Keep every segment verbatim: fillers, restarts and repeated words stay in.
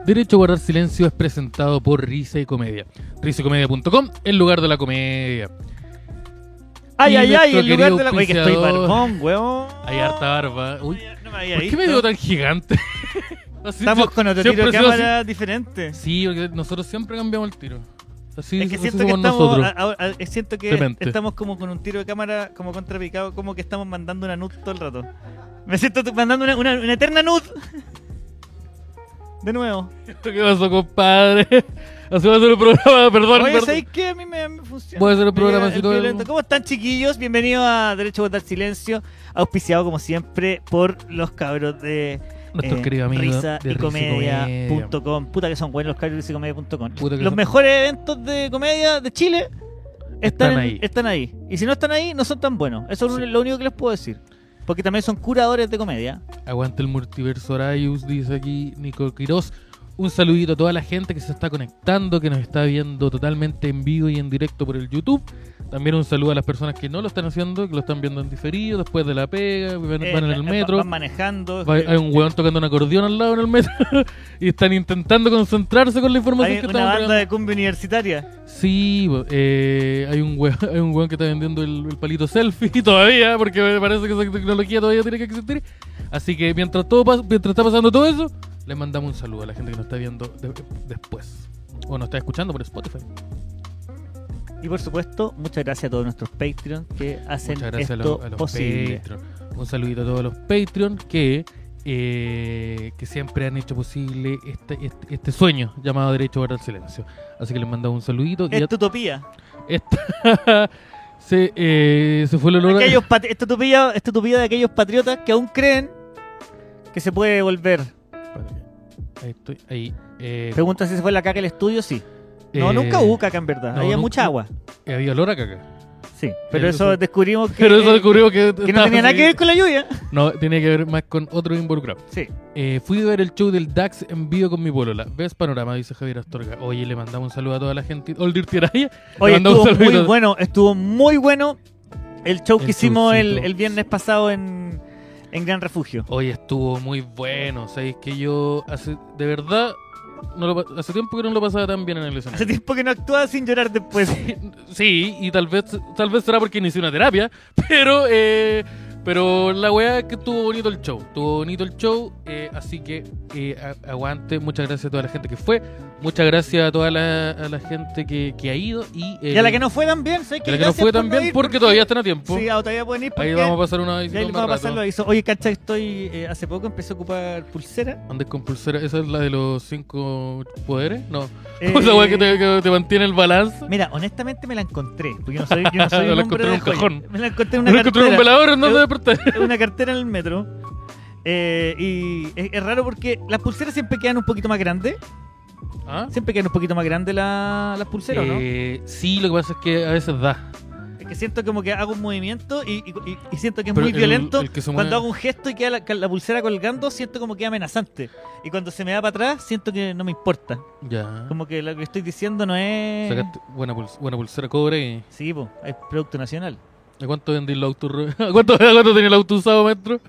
Derecho a Guardar Silencio es presentado por Risa y Comedia. risa y comedia punto com, el lugar de la comedia. Ay, Y ay, ay, nuestro el lugar de querido la... Oye, que estoy auspiciador- barbón, weón. Hay harta barba. Uy, No me había ¿por qué visto. me dio tan gigante? Así, Estamos yo- con otro siempre tiro de he sido cámara diferente. así. Sí, porque nosotros siempre cambiamos el tiro. Así, Es que así siento que somos estamos, nosotros. a- a- a- siento que Demente. estamos como con un tiro de cámara como contrapicado, como que estamos mandando una nud todo el rato. Me siento t- mandando una, una, una eterna nud. De nuevo. ¿Qué pasó, compadre? Así va a ser el programa, perdón. Oye, perdón. ¿sabéis qué? A mí me, me funciona. Voy a hacer el Me programa llega así el todo el- violento. ¿Cómo están, chiquillos? Bienvenidos a Derecho a Guardar Silencio, auspiciado como siempre por los cabros de Nuestros eh, queridos amigos risa de y Risa y comedia Comedia. punto com. Puta que son buenos los cabros de risa y comedia punto com. Puta que Los son- mejores eventos de comedia de Chile están, Están en- ahí. están ahí. Y si no están ahí, no son tan buenos. Eso es Sí. lo único que les puedo decir. Porque también son curadores de comedia. Aguante el multiverso Arayus, dice aquí Nico Quiroz. Un saludito a toda la gente que se está conectando, que nos está viendo totalmente en vivo y en directo por el YouTube. También un saludo a las personas que no lo están haciendo, que lo están viendo en diferido, después de la pega, van, Eh, van en el va- metro. Van manejando. Va- hay un huevón tocando un acordeón al lado en el metro y están intentando concentrarse con la información Hay que una estamos banda entregando. de cumbia universitaria. Sí, bo- eh, hay un hueón, hay un hueón que está vendiendo el, el palito selfie todavía, porque me parece que esa tecnología todavía tiene que existir. Así que mientras todo pas- mientras está pasando todo eso, les mandamos un saludo a la gente que nos está viendo de- después. O nos está escuchando por Spotify. Y por supuesto, muchas gracias a todos nuestros Patreons que hacen Muchas gracias a esto los, a los posible. Patreon. Un saludito a todos los Patreon que, eh, que siempre han hecho posible este, este, este sueño llamado Derecho a Guardar Silencio. Así que les mandamos un saludito. Y Es ya- tu utopía. esta- se, eh, se fue el olor a- Aquellos pat- esta, utopía esta utopía de aquellos patriotas que aún creen que se puede volver. Ahí estoy, ahí. Eh, Pregunta si se fue la caca el estudio, sí. No, eh, nunca hubo caca en verdad. no, Había nunca- mucha agua. eh, Había olor a caca. Sí. Pero Eh, eso eso- descubrimos que, Pero eso descubrió que... que no tenía nada que ver con la lluvia. No, tiene que ver más con otro involucrado. Sí. Eh, fui a ver el show del Dax en vivo con mi polola. ¿Ves panorama? Dice Javier Astorga. Oye, le mandamos un saludo a toda la gente. Old Dirty Araya. Oye, Le mandamos estuvo un muy saludito. bueno. Estuvo muy bueno el show que El hicimos el, showcito. el viernes pasado en, en Gran Refugio. Oye, estuvo muy bueno. Sabéis que yo hace, de verdad, no lo pa- hace tiempo que no lo pasaba tan bien en el Hace escenario. tiempo que no actuaba sin llorar después. Sí, y tal vez tal vez será porque inicié una terapia, pero eh, pero la weá es que estuvo bonito el show, estuvo bonito el show, eh, así que eh, a- aguante, muchas gracias a toda la gente que fue, muchas gracias a toda la, a la gente que, que ha ido y, eh, Y a la que no fue tan bien, ¿sabes y qué? a la que no Gracias fue por tan bien ir, porque todavía están a tiempo. Sí, ah, todavía pueden ir porque Ahí vamos a pasar una y visita ahí más vamos a rato. pasar los avisos. Oye, cacha, estoy eh, hace poco empecé a ocupar pulsera. Andes con pulsera, esa es la de los cinco poderes, no, Eh, esa weá que te, que te mantiene el balance. Mira, honestamente me la encontré. Porque yo no soy, yo no soy La un encontré hombre en de un joyas. cajón. Me la encontré en No una encontré un cartera. velador en donde Eh, despertar. una cartera en el metro. Eh, y es, es raro porque las pulseras siempre quedan un poquito más grandes. ¿Ah? Siempre quedan un poquito más grandes la- las pulseras, ¿o ¿no? Eh, sí, lo que pasa es que a veces da. Es que siento como que hago un movimiento y, y- y- y siento que es Pero muy el- violento. el que se Cuando mueve- hago un gesto y queda la, la pulsera colgando, siento como que es amenazante. Y cuando se me da para atrás, siento que no me importa. Ya. Como que lo que estoy diciendo no es... Sacaste buena, puls- buena pulsera cobre. Sí, po, es producto nacional. ¿A cuánto vendí el auto? ¿A cuánto, a cuánto tenía el auto usado, maestro?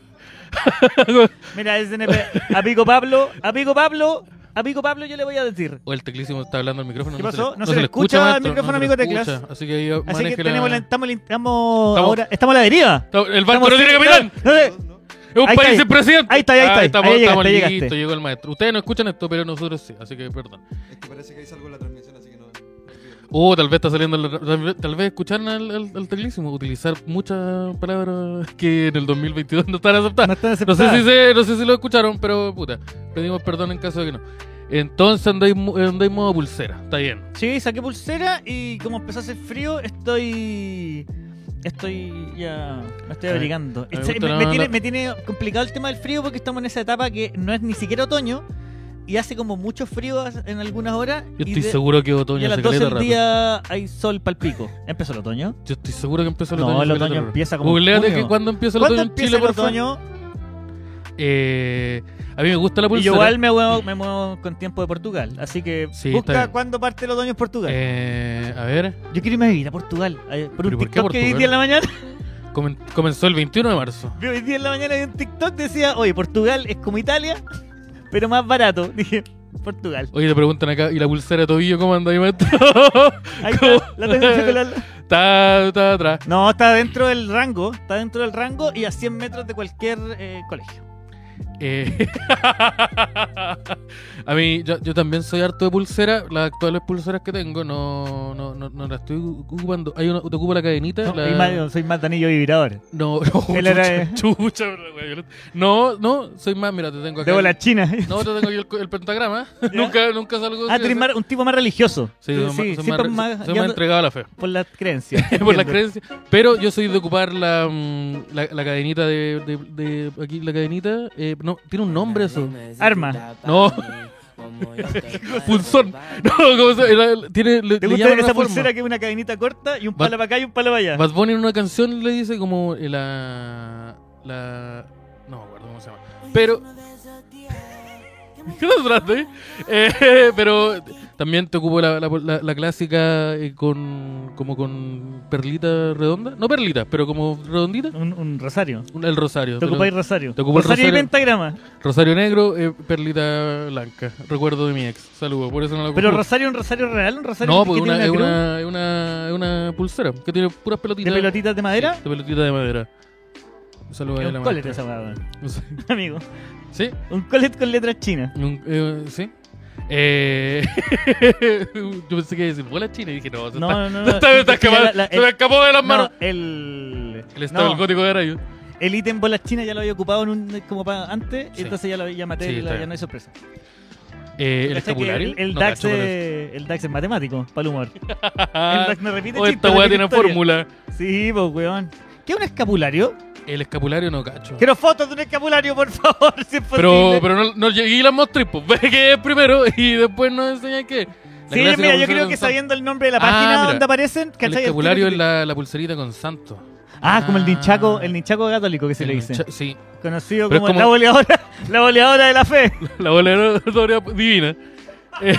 Mira, S N P, a Pico Pablo, a Pico Pablo, a Pico Pablo yo le voy a decir. O el teclísimo está hablando al micrófono. ¿Qué no pasó? Se le, No se le escucha el maestro, micrófono, no se amigo le Teclas. escucha. Así que ahí Así que maneje tenemos la, la... estamos, estamos, Estamos- ahora, estamos a la deriva. El banco no Estamos- tiene capitán. No, no, Es un Ahí país está, sin presidente. ahí está, ahí está, Ah, ahí estamos, llegaste, estamos ahí listos, llegaste. llegó el maestro. Ustedes no escuchan esto, pero nosotros sí. Así que perdón. Es que parece que hay algo en la transmisión, así que no. Oh, tal vez está saliendo. la- Tal vez, tal vez escucharon al, al, al teclísimo utilizar muchas palabras que en el dos mil veintidós no están aceptadas. No están No sé, aceptadas. si se, no sé si lo escucharon, pero puta, pedimos perdón en caso de que no. Entonces andáis, mo- andáis modo pulsera, está bien. Sí, saqué pulsera y como empezó a hacer frío, estoy... Estoy ya... Me estoy A mí- abrigando. a mí me Este- gusta me, la- me tiene, la- me tiene complicado el tema del frío porque estamos en esa etapa que no es ni siquiera otoño y hace como mucho frío en algunas horas. Yo y estoy de- seguro que Y otoño a las se doce caleta del rato. día hay sol pal pico. ¿Empezó el otoño? Yo estoy seguro que empezó el No, otoño. el se otoño caleta rato. empieza como en Googleate junio. que cuando empieza el ¿Cuándo otoño en empieza Chile, el por favor. otoño? Eh, a mí me gusta la Y pulsera. yo igual me muevo, me muevo con tiempo de Portugal. Así que Sí, está busca bien. cuándo parte el otoño en Portugal. Eh, a ver, Yo quiero irme a vivir a Portugal. eh, Por un ¿Pero por qué TikTok que vi hoy Portugal? día en la mañana. comen- comenzó el veintiuno de marzo. Vi hoy día en la mañana vi un TikTok que decía, oye, Portugal es como Italia, pero más barato. Dije, Portugal. Oye, te preguntan acá, ¿y la pulsera de tobillo cómo anda ahí, maestro? Ahí está, la tengo en chocolate. Está, está atrás. No, está dentro del rango, está dentro del rango y a cien metros de cualquier eh, colegio. Eh, a mí, yo, yo también soy harto de pulsera. Las actuales pulseras que tengo no, no, no, no las estoy ocupando. Hay una, te ocupo la cadenita. No, la... y más- soy más de anillo vibrador. No, no, Él era chucha, de- chucha, la wea violenta. No, no, soy más, mira, te tengo acá. De bola china. No, te tengo aquí el, el pentagrama. nunca, nunca salgo. Ah, de tú eres ese. más- un tipo más religioso. Sí, Tú- soy más, soy más, siempre re- más soy guiando más entregado a la fe. por las creencias. Por la Entiendo. creencia. Pero yo soy de ocupar la, mm, la, la cadenita de, de, de- aquí, la cadenita. Eh, no, tiene un nombre eso. Arma. No. Punzón. No, ¿cómo se llama? Tiene, le, ¿Te le gusta llaman esa una forma. pulsera que es una cadenita corta y un Va- palo para acá y un palo para allá? Bad Bunny en una canción le dice como eh, la... la... No me acuerdo cómo se llama. Pero... ¿Qué estás hablando ahí? Eh, pero también te ocupo la, la, la, la clásica eh, con... como con perlita redonda. No perlita, pero como redondita. Un, un rosario. Un- El rosario. Te Te lo- ocupáis rosario. te ocupo el rosario y rosario. pentagrama. Rosario negro, eh, perlita blanca. Recuerdo de mi ex. Saludos, por eso no la Pero ocupo. rosario, un rosario real, un rosario No, que porque tiene una, es, cruz una, es, una, es una pulsera que tiene puras pelotitas. de pelotitas de madera. Sí, de pelotitas de madera. Saludos Es a la un colet maestra. esa weá, weón. No sé. Amigo. ¿Sí? Un colet con letras chinas. Un- eh, ¿Sí? Eh... Yo pensé que iba a decir bola china y dije, no, se No, está, no, no. se está- se está Es que ya escapando- la- la- se me el- escapó de las No, manos. el. El estado no, del gótico de Arayo. el ítem bolas chinas ya lo había ocupado en un, como para antes, Sí. entonces ya lo ya maté Sí, y está la- ya bien. no hay sorpresa. Eh, el ¿Cachai que escapulario. El, el No DAX cacho cuál es, el DAX es matemático, para el humor. El Ah, DAX no repite o chistes, esta weá repite tiene historia. fórmula. Sí, pues weón. ¿Qué es un escapulario? El escapulario no cacho. Quiero fotos de un escapulario, por favor, si es Pero, posible. pero no, no llegué y las mostré, pues ve que es primero y después nos enseñan qué. La Sí, clásica mira, yo pulsera creo con que santo. sabiendo el nombre de la Ah, página mira. donde aparecen, El ¿cachai? escapulario tiro es que- la, la pulserita con santo. Ah, como el Ah. ninchaco, el ninchaco católico que se le El dice. cha- Sí, Conocido Pero como, es como- la boleadora, la boleadora de la fe. la boleadora divina. Eh,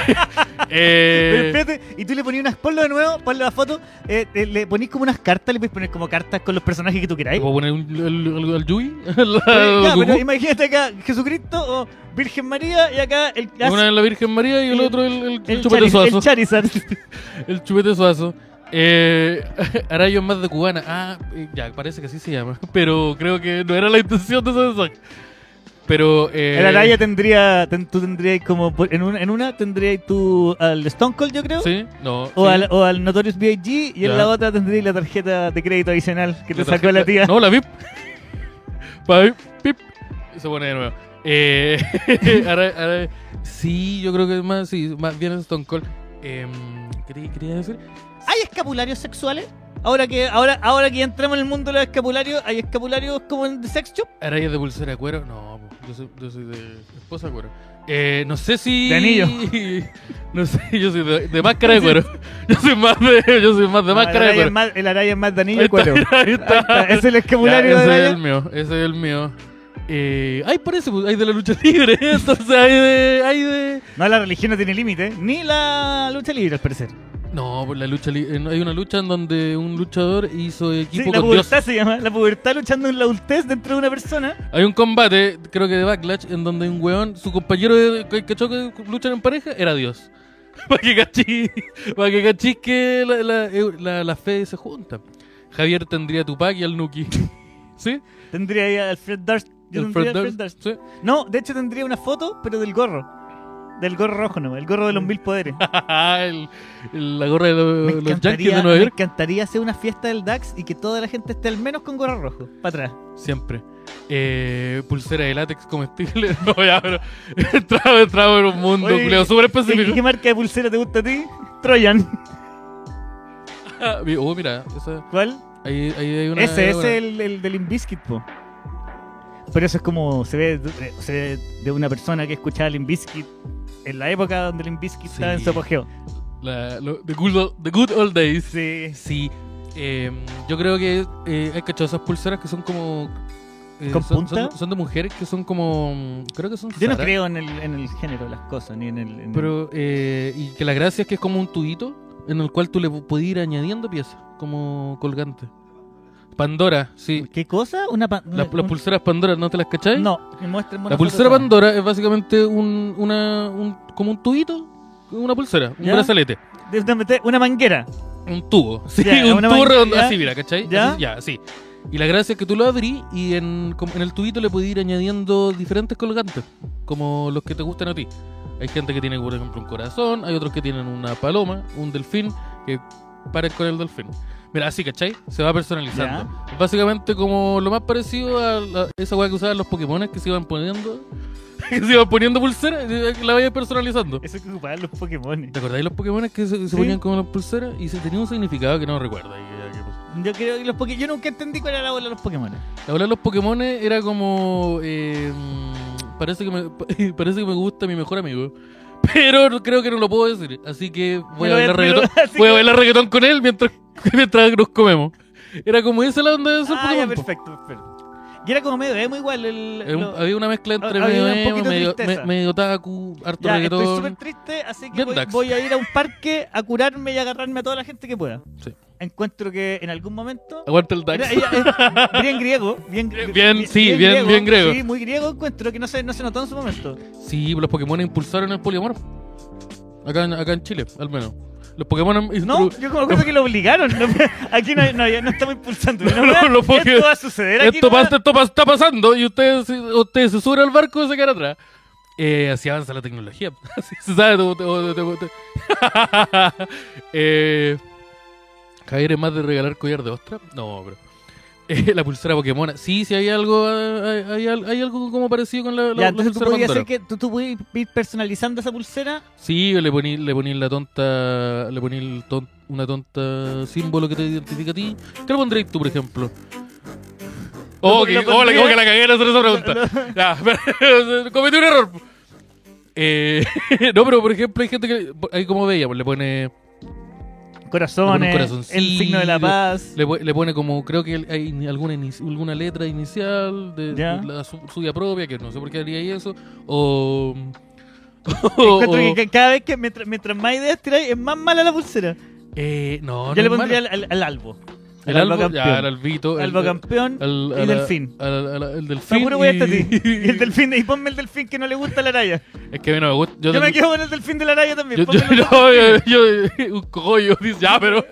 eh, Pero espérate, y tú le ponías unas, ponlo de nuevo, ponle la foto, eh, eh, le ponís como unas cartas, le puedes poner como cartas con los personajes que tú ¿te queráis. puedo poner un, el, el, el Yui? La- Pero, ya, Goku. pero imagínate acá Jesucristo o Virgen María y acá el, Una es la Virgen María y el, el- otro el, el, el, chupete Chariz- suazo. el Charizard. El chupete suazo. Eh, Arayo es más de cubana. Ah, eh, ya, parece que así se llama. Pero creo que no era la intención de ese mensaje. Pero. Eh, El Araya tendría, ten- tú tendrías como, por- en una, en una tendrías tú al Stone Cold, yo creo. Sí, no. O, sí. al, o al Notorious B I G y Ya. en la otra tendrías la tarjeta de crédito adicional que te La sacó la tarjeta- tía. No, la V I P. Pa' V I P, pip. Y se pone de nuevo. Eh, Ara- Ara- sí, yo creo que es más, sí, más bien es Stone Cold. Eh, ¿qué te quería decir? ¿Hay escapularios sexuales? Ahora que ahora ahora que ya entramos en el mundo de los escapularios, ¿hay escapularios como en The Sex Shop? ¿Araya de pulsera de cuero? No, po, yo soy, yo soy de esposa de cuero. Eh, no sé si. De anillo. No sé, yo soy de, de máscara de cuero. Yo soy más de, yo soy más de No, máscara el de Araya es cuero. más, el Araya es más de anillo Ahí y cuero. está, ahí está. Ahí está, es el escapulario Ya, de ese es Araya. el mío, ese es el mío. Eh, ay, parece, pues, hay de la lucha libre, entonces hay de, hay de... No, la religión no tiene límite, ni la lucha libre al parecer. No, pues la lucha li- eh, hay una lucha en donde un luchador hizo Sí, equipo la con Dios. pubertad se llama, la pubertad luchando en la adultez dentro de una persona. Hay un combate, creo que de Backlash, en donde un weón, su compañero de que, que choque, luchan en pareja, era Dios. Para que cachis, para que cachis que la, la, eh, la, la fe se junta. Javier tendría a Tupac y al Nuki. ¿Sí? Tendría ahí al Fred Durst. Yo El tendría Fred al Fred Durst, Durst. ¿sí? No, de hecho tendría una foto, pero del gorro. Del gorro rojo, no, el gorro de los mil poderes. el, el- la gorra de los, Me los Yankees encantaría, de Nueva me York. encantaría hacer una fiesta del DAX y que toda la gente esté al menos con gorro rojo, para atrás. Siempre. Eh, pulsera de látex comestible. No, ya, pero entraba, entraba en un mundo Oye, culiao, súper ¿Qué, específico. qué marca de pulsera te gusta a ti? Troyan. Ah, mi- oh, mira, esa, ¿Cuál? ahí, ahí hay una. ese, ese una- es el, el del Limp Bizkit, po. Pero eso es como se ve, de- se ve de una persona que escuchaba Limp Bizkit en la época donde Limp Bizkit Sí. estaba en su apogeo. la- lo- the, good old, the good old days. Sí. Sí. Eh, yo creo que eh, hay cachado esas pulseras que son como. eh, ¿Con son, punta? son- son de mujeres que son como. mm, Creo que son. Yo no Zara, creo en el, en el género de las cosas, ni en el... en el- Pero. Eh, y que la gracia es que es como un tubito en el cual tú le puedes ir añadiendo piezas, como colgante. Pandora, sí. ¿Qué cosa? Una pa- La- un- las pulseras Pandora, ¿no te las cacháis? No, me muestren La pulsera Pandora es básicamente un, una, un, como un tubito, una pulsera, un ¿Ya? brazalete. Una manguera. Un tubo, sí, Ya, un una tubo man- redondo, ya. así, mira, ¿cachai? ¿Ya? Así, ya, sí. Y la gracia es que tú lo abrís y en, como en el tubito le puedes ir añadiendo diferentes colgantes, como los que te gustan a ti. Hay gente que tiene, por ejemplo, un corazón, hay otros que tienen una paloma, un delfín, que paren con el delfín. Mira, así, ¿cachai? Se va personalizando. Es básicamente como lo más parecido a la- esa weá que usaban los Pokémon que se iban poniendo, que se iban poniendo pulseras, y la vayas personalizando. Eso que ocupaban los Pokémon. ¿Te acordáis los Pokémon que se, se Sí. ponían como las pulseras? Y se tenía un significado que no recuerdo. ahí, que- que- Yo creo que los Poké- yo nunca entendí cuál era la bola de los Pokémon. La bola de los Pokémon era como. eh, mm, parece, que me, parece que me gusta mi mejor amigo. Pero no- creo que no lo puedo decir. Así que voy Me a lo- bailar me lo- reggaetón. así Voy a que- bailar reggaetón con él mientras, mientras nos comemos. Era como esa la onda de ser Ah, ya, Pokémon. po. perfecto, perfecto. Y era como medio emo igual el... Eh, un- lo- había una mezcla entre había medio un emo, poquito de medio, tristeza. me- medio otaku, harto Ya, estoy reggaetón. súper triste, así que Bien voy, Dax. voy a ir a un parque a curarme y a agarrarme a toda la gente que pueda. Sí. Encuentro que en algún momento... Aguanta el Dax. Era- ella- eh, bien griego, bien, Bien, sí, bien- bien griego. Sí, muy griego encuentro que no se, no se notó en su momento. Sí, los Pokémon impulsaron el poliamor. Acá en, acá en Chile, al menos. Los Pokémon. No, yo me acuerdo que lo obligaron. No, aquí no, no, ya no estamos impulsando. No, No, no, no, los Poké- esto va a suceder aquí. Esto, nomás. pasa, esto pa- está pasando y ustedes, ustedes se suben al barco y se quedan atrás. Eh, así avanza la tecnología. Así se sabe. Te- te- te- te- eh, Javier es más de regalar collar de ostra. No, pero. eh, la pulsera Pokémon. Sí, sí, hay algo hay, hay, al- hay algo como parecido con la, la, Ya, la entonces tú pulsera podías Pandora. hacer que tú, tú podías ir personalizando esa pulsera. Sí, le poní, le poní la tonta. Le poní el ton- una tonta símbolo que te identifica a ti. ¿Qué le pondréis tú, por ejemplo? Oh, Lo- que, lo oh, la, pondría- oh, que la cagué en hacer esa pregunta. Ya, pero, cometí un error. Eh, no, pero por ejemplo, hay gente que. Ahí como veía, pues le pone. Corazones, corazoncillo, el signo de la paz. Le, po- le pone como. Creo que hay ni- alguna, inici- alguna letra inicial de, Ya. de la su- suya propia, que no sé por qué haría ahí eso. O. Encuentro o- que cada vez que mientras, mientras más ideas tiráis, es más mala la pulsera. eh, no, Yo no le es pondría mala. al, al, al albo. El Albo albo, campeón. ya, el albito. el- Albo campeón al- y a la- delfín. a la- a la- el delfín. Seguro voy hasta y- ti. Y el delfín, y ponme el delfín que no le gusta la araya. Es que a mí no me gusta. Yo, Yo me tengo- quedo con el delfín de la araya también. Yo, yo, pónmelo no, yo, delfín. yo- un cogollo, dice, ya, pero.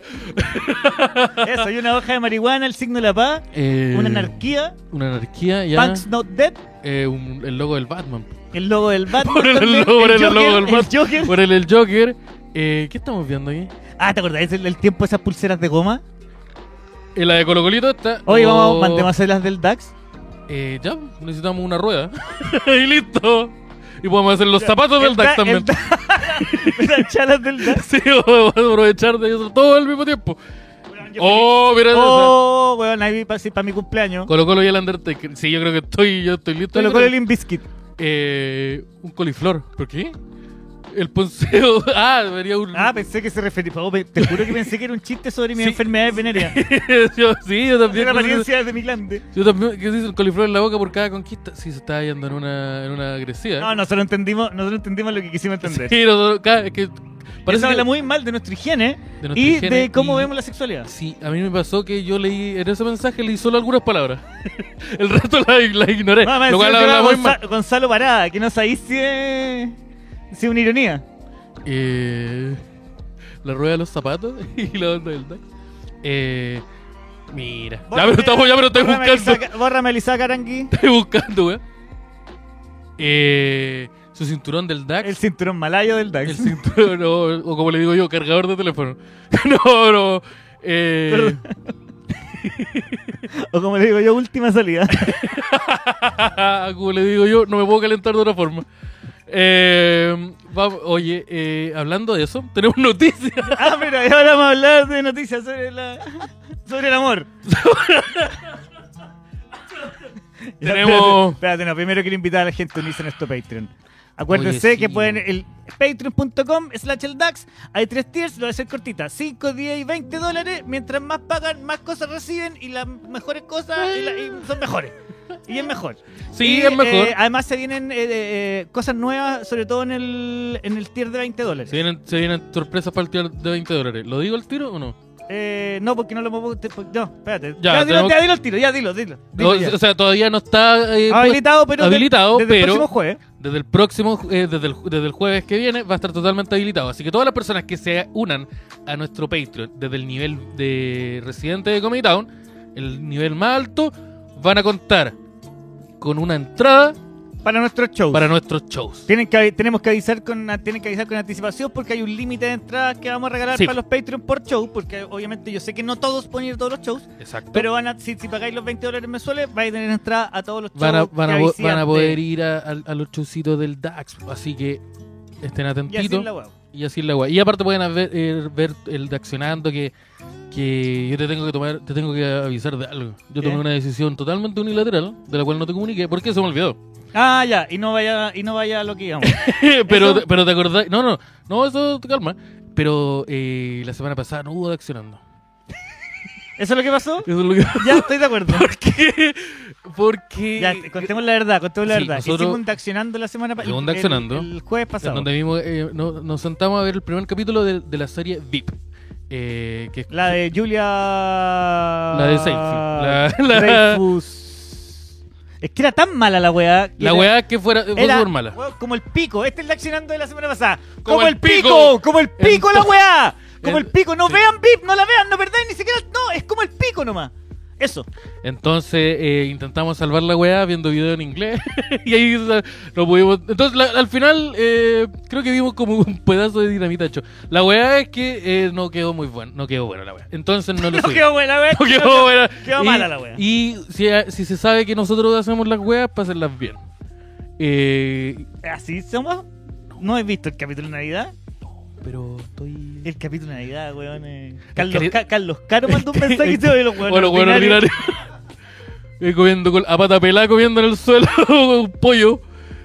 Eso, hay una hoja de marihuana, el signo de la paz, Eh, una anarquía, Una anarquía, ya. Punk's Not Dead, eh, un- el logo del Batman. el logo del Batman. Por el también, logo- por el Joker, logo del el Batman. Joker. Por el, el Joker. Eh, ¿Qué estamos viendo aquí? Ah, ¿te acordás del, del tiempo de esas pulseras de goma? En la de Colo Colito está. Oye, oh, vamos, mandemos a hacer las del DAX. Eh, ya, necesitamos una rueda. Y listo. Y podemos hacer los zapatos del El DAX da- también. el da- Las chalas del DAX. Sí, vamos a aprovechar de eso todo al mismo tiempo. Oh, mira esa. Oh, weón, ahí para mi cumpleaños. Colo Colo y el Undertaker. Sí, yo creo que estoy, yo estoy listo. Colocó el Limbiskit. Eh, un coliflor. ¿Por qué? El ponceo. Ah, debería un. Ah, pensé que se refería. oh, pe- Te juro que pensé que era un chiste sobre mis Sí. enfermedades venéreas. yo, sí, yo también. Una creo que- apariencia de mi glande. Yo también. ¿Qué dice el coliflor en la boca por cada conquista? Sí, se está yendo en una, en una agresiva. No, nosotros entendimos, nosotros entendimos lo que quisimos entender. Sí, nosotros- cada- es que Eso parece que- habla muy mal de nuestra higiene de nuestra y higiene de cómo y- vemos la sexualidad. Sí, a mí me pasó que yo leí, en ese mensaje leí solo algunas palabras. El resto la, la ignoré. Mamá, lo cual encima habla muy Gonza- mal. Gonzalo Parada, que no sabéis si es, si es una ironía. Eh, la rueda de los zapatos y la onda del DAX. Eh, mira. Ya, pero estamos, ya, pero estoy Bórrame a buscando. Elisa- Bórrame a Elisa Carangui. Estoy buscando, weón. Eh, su cinturón del DAX. El cinturón malayo del DAX. El cinturón, o, o como le digo yo, cargador de teléfono. No, no. Eh, O como le digo yo, última salida. como le digo yo, no me puedo calentar de otra forma. Eh, va- oye, eh, hablando de eso, tenemos noticias. Ah, mira, y ahora vamos a hablar de noticias sobre, la, sobre el amor. Ya, Tenemos- Espérate, espérate, no, primero quiero invitar a la gente a unirse a nuestro Patreon. Acuérdense Oye, sí. que pueden el patreon punto com slash el DAX. Hay tres tiers, lo voy a hacer cortita. cinco, diez y veinte dólares. Mientras más pagan, más cosas reciben y las mejores cosas y la- y son mejores. Y es mejor. Sí, Y, es mejor. eh, además se vienen eh, eh, cosas nuevas, sobre todo en el, en el tier de veinte dólares. Se vienen, se vienen sorpresas para el tier de veinte dólares. ¿Lo digo al tiro o no? Eh, no, porque no lo puedo... te- No, espérate. Ya, Ya, dilo, tenemos- ya, dilo el tiro, ya, dilo, dilo. dilo O, ya. o sea, todavía no está eh, habilitado, pero de- habilitado, desde el pero próximo jueves. desde el próximo, eh, desde, el, desde el jueves que viene va a estar totalmente habilitado. Así que todas las personas que se unan a nuestro Patreon desde el nivel de residente de Comedy Town, el nivel más alto, van a contar con una entrada Para nuestros shows. para nuestros shows. Tienen que, avi- tenemos que avisar con tienen que avisar con anticipación porque hay un límite de entradas que vamos a regalar Sí. para los Patreon por show, porque obviamente yo sé que no todos pueden ir a todos los shows, Exacto. pero van a, si, si pagáis los veinte dólares mensuales, vais a tener entrada a todos los shows. van a, van a, que po- avisé van a antes. poder ir a, a- a los showcitos del DAX. Así que estén Y así atentitos. es la hueá. Y así es la guay. Y aparte pueden ver, eh, ver el de accionando que, que yo te tengo que tomar, te tengo que avisar de algo. Yo tomé ¿Qué? una decisión totalmente unilateral, de la cual no te comuniqué, porque se me olvidó. Ah, ya, y no vaya, y no vaya a lo que íbamos. pero, ¿Eso? pero te acordás, no, no, no, eso calma. Pero eh, la semana pasada no hubo de accionando. ¿Eso es lo que pasó? Eso es lo que Ya, estoy de acuerdo. ¿Por qué? Porque Ya, contemos la verdad, contemos la Sí, verdad. nosotros- Hicimos un Daccionando la semana pasada. Hicimos un Daccionando. El, el jueves en pasado. donde vimos, eh, no- nos sentamos a ver el primer capítulo de, de la serie V I P. Eh, que es La de Julia... La de Seinfeld. La- la- Dreyfus. Es que era tan mala la weá. que la era- weá que fuera, fue Era súper mala. weón, como el pico. Este es el accionando de la semana pasada. Como Como, el el pico, pico. como el pico la Entonces- weá. Como en- el pico. No sí. vean V I P, no la vean, no perdáis ni siquiera. No, es como el pico nomás. Eso. Entonces eh, intentamos salvar la weá viendo video en inglés y ahí o sea, no pudimos. Entonces la- al final eh, creo que vimos como un pedazo de dinamita hecho. La weá es que eh, no quedó muy bueno, no quedó buena la weá. Entonces no lo No subimos. quedó buena, weá. No quedó buena. Quedó Y- mala la weá. Y si, si se sabe que nosotros hacemos las weas, para hacerlas bien. Eh, ¿Así somos? ¿No he visto el capítulo de Navidad? pero estoy. El capítulo de Navidad, weón. eh. Carlos, querido- Ca- Carlos Caro mandó un mensaje y se ve los weones Bueno, bueno, ordinarios. ordinario. Eh, comiendo con, a pata pelada, comiendo en el suelo un pollo.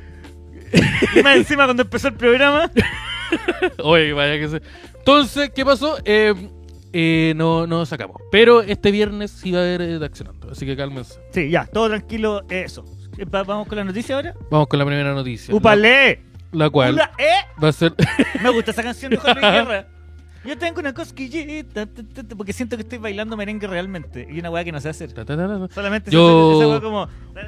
Y más encima cuando empezó el programa. Oye, vaya que se. Entonces, ¿qué pasó? Eh, eh, no, no sacamos. Pero este viernes sí va a haber eh, de accionando. Así que cálmense. Sí, ya, todo tranquilo. Eso. Eh, va- Vamos con la noticia ahora. Vamos con la primera noticia. ¡Upale! La, la cual Ula, ¿eh? va a ser. Me gusta esa canción de Juan Luis Guerra. Yo tengo una cosquillita, ta, ta, ta, porque siento que estoy bailando merengue realmente. Y una weá que no sé hacer. Ta, ta, ta, ta. Solamente Yo- esa, esa weá como...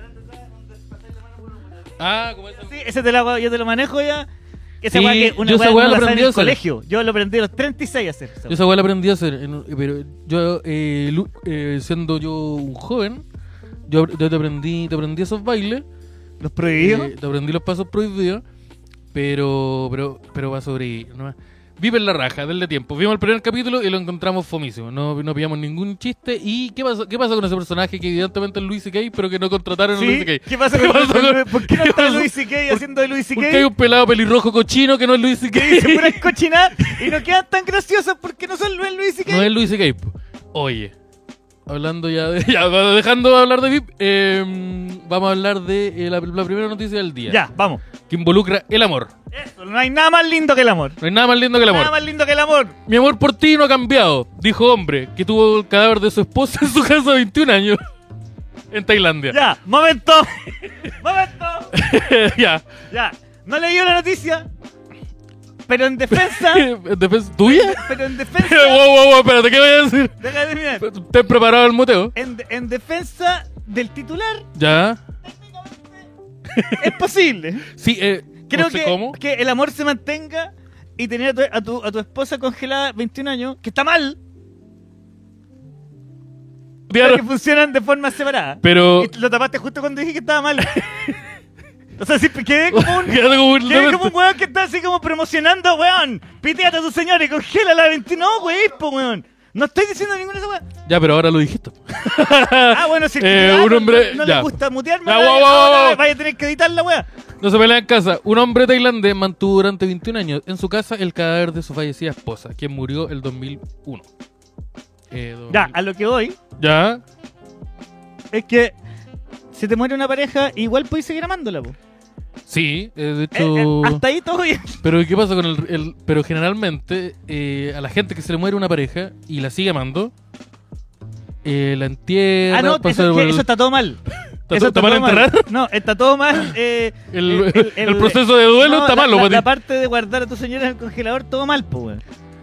Ah, como es. Sí, ese te la weá, yo te lo manejo ya. Esa Sí, weá que una yo esa weá que weá uno la la sabe aprendí en a el hacer. colegio. Yo lo aprendí a los treinta y seis a hacer. esa Yo esa weá la aprendí a hacer, en- pero yo, eh, lu- eh, siendo yo un joven, yo, yo te aprendí te aprendí esos bailes, weá. Los prohibidos. eh, te aprendí los pasos prohibidos, pero pero pero va a sobrevivir. ¿No? Vive en la raja, denle tiempo. Vimos el primer capítulo y lo encontramos fomísimo. No, no pillamos ningún chiste. ¿Y qué pasa, qué pasa con ese personaje que evidentemente es Louis C K, pero que no contrataron a ¿Sí? Louis C K? ¿Qué pasa ¿Qué con, pasó con- ¿Por qué no qué está pasó? Luis C K haciendo de Luis C K? Porque hay un pelado pelirrojo cochino que no es Louis C K. Que dice puras cochinadas y no quedan tan graciosas porque no son Luis C K. No es Louis C K. po. Oye, hablando ya de. Ya, dejando de hablar de V I P, eh, vamos a hablar de eh, la, la primera noticia del día. Ya, vamos. Que involucra el amor. Eso, no hay nada más lindo que el amor. No hay nada más lindo que el amor. Nada más lindo que el amor. Mi amor por ti no ha cambiado, dijo hombre que tuvo el cadáver de su esposa en su casa de veintiún años en Tailandia. Ya, momento. Momento. Ya. Ya, no leí la noticia, pero en defensa. ¿En defensa tuya? Pero en defensa. wow, wow, wow, espérate, ¿qué voy a decir? Deja de terminar. ¿Te has preparado el moteo? En, en defensa del titular, Ya. es posible. Sí, eh. Creo no sé que, cómo. que el amor se mantenga y tener a tu, a tu, a tu esposa congelada veintiún años, que está mal, Claro, que funcionan de forma separada. pero. Y lo tapaste justo cuando dije que estaba mal. O sea, sí, quedé como un. Quédate como un- Quedé como un weón que está así como promocionando, weón. Piteate a tu señora y congélala a veintiún. No, wey, po, weón. No estoy diciendo ninguna de esas weas. Ya, pero ahora lo dijiste. Ah, bueno, si el Eh, titular un no- hombre- no, ya. le gusta mutearme, Ya, ahora- guau, guau, ahora guau. vaya a tener que editar la wea. No se pelea en casa. Un hombre tailandés mantuvo durante veintiún años en su casa el cadáver de su fallecida esposa, quien murió el dos mil uno. Eh, dos mil. Ya, a lo que voy Ya. es que si te muere una pareja, igual puedes seguir amándola, po. Sí, eh, de Eh, hecho. eh, hasta ahí todo bien. Pero ¿qué pasa con el, el- pero generalmente eh, a la gente que se le muere una pareja y la sigue amando, eh, la entierra, Ah, no, pasa eso, por que el- eso está todo mal. ¿Está Eso to- está mal todo enterrar? No, está todo mal. eh, El- el proceso de duelo está la- malo, La, pues, la de- parte de guardar a tu señora en el congelador, todo mal, po, weón.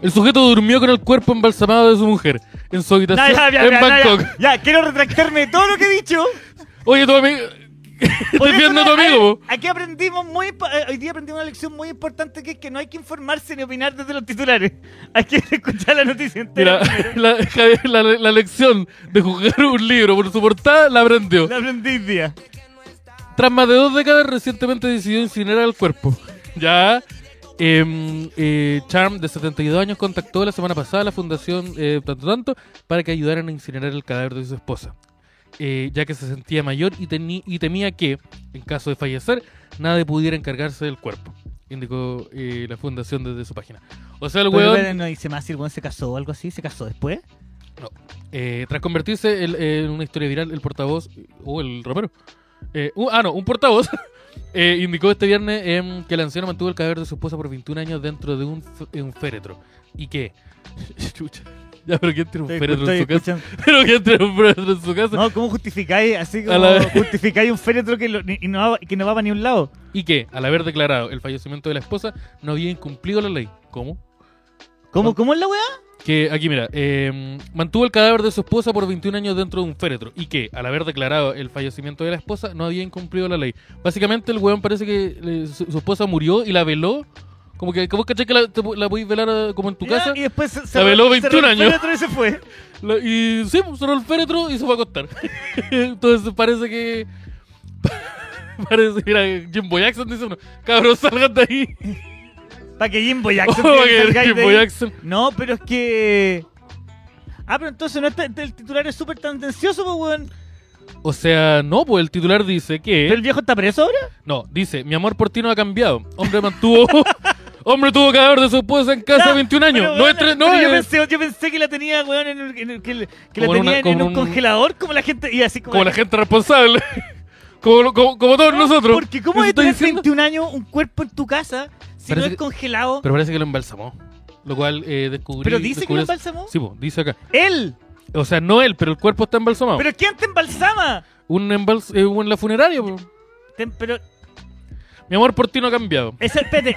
El sujeto durmió con el cuerpo embalsamado de su mujer en su habitación Ya, ya, ya, en ya, Bangkok. ya, ya, quiero retractarme de todo lo que he dicho. Oye, tu amigo... Estoy viendo a tu amigo, po. Aquí aprendimos muy... impo- eh, Hoy día aprendimos una lección muy importante, que es que no hay que informarse ni opinar desde los titulares. Hay que escuchar la noticia entera. Mira, primero. la, Javier, la, la lección de juzgar un libro por su portada la aprendió. La aprendí hoy día. Tras más de dos décadas, recientemente decidió incinerar el cuerpo. Ya. Eh, eh, Charm, de setenta y dos años, contactó la semana pasada a la fundación eh, tanto tanto para que ayudaran a incinerar el cadáver de su esposa. Eh, ya que se sentía mayor y, tení- y temía que, en caso de fallecer, nadie pudiera encargarse del cuerpo, indicó eh, la fundación desde su página. O sea, el Pero, weón... pero no dice más si el weón se casó o algo así. ¿Se casó después? No. Eh, tras convertirse el- en una historia viral, el portavoz, o el rapero, eh, uh, ah no, un portavoz, eh, indicó este viernes em, que el anciano mantuvo el cadáver de su esposa por veintiún años dentro de un, f- en un féretro. ¿Y qué? Chucha. Ya, pero ¿quién tiene un Estoy- féretro en su estoy casa? escuchando. ¿Pero quién tiene un féretro en su casa? No, ¿cómo justificáis así A como la- justificáis un féretro que, lo- ni- y no va, que no va para ni un lado? Y que, al haber declarado el fallecimiento de la esposa, no había incumplido la ley. ¿Cómo? ¿Cómo, ¿Cómo es la weá? Que, aquí mira, eh, mantuvo el cadáver de su esposa por veintiún años dentro de un féretro. Y que, al haber declarado el fallecimiento de la esposa, no había incumplido la ley. Básicamente, el weón parece que eh, su, su esposa murió y la veló. Como que, ¿cómo cachai que la, te- la podéis velar eh, como en tu Ya, casa? y después se, La veló cerró veintiún el años. féretro y se fue. La- y sí, pues, cerró el féretro y se fue a acostar. Entonces parece que... parece que era Jimbo Jackson, dice uno. Cabros, salgan de ahí. Para que Jimbo Jackson Oh, tenga que que salgáis de Jimbo ahí. Jackson. No, pero es que... Ah, pero entonces no está, el titular es súper tendencioso, pues, weón. O sea, no, pues el titular dice que... ¿Pero el viejo está preso ahora? No, dice, mi amor por ti no ha cambiado. Hombre mantuvo... hombre tuvo cadáver de su esposa en casa Ya, veintiún años. pero, no weón, es tre- no pero yo, es- pensé, yo pensé que la tenía, weón, en el, en el- que, le- que la Como en tenía una- en, en como un un- congelador, como la gente... Y así como, como la gente responsable. como, lo- como, como todos No, nosotros. Porque ¿cómo ¿Eso de estoy tener diciendo? veintiún años un cuerpo en tu casa si Parece no es que- congelado? Pero parece que lo embalsamó. Lo cual eh, descubrí... ¿Pero dice que descubrí lo eso. embalsamó? Sí, pues, dice acá. ¡Él! O sea, no él, pero el cuerpo está embalsamado. ¿Pero quién te embalsama? Un embals eh, en la funeraria, po. Te- pero... Mi amor por ti no ha cambiado. Ese, espérate.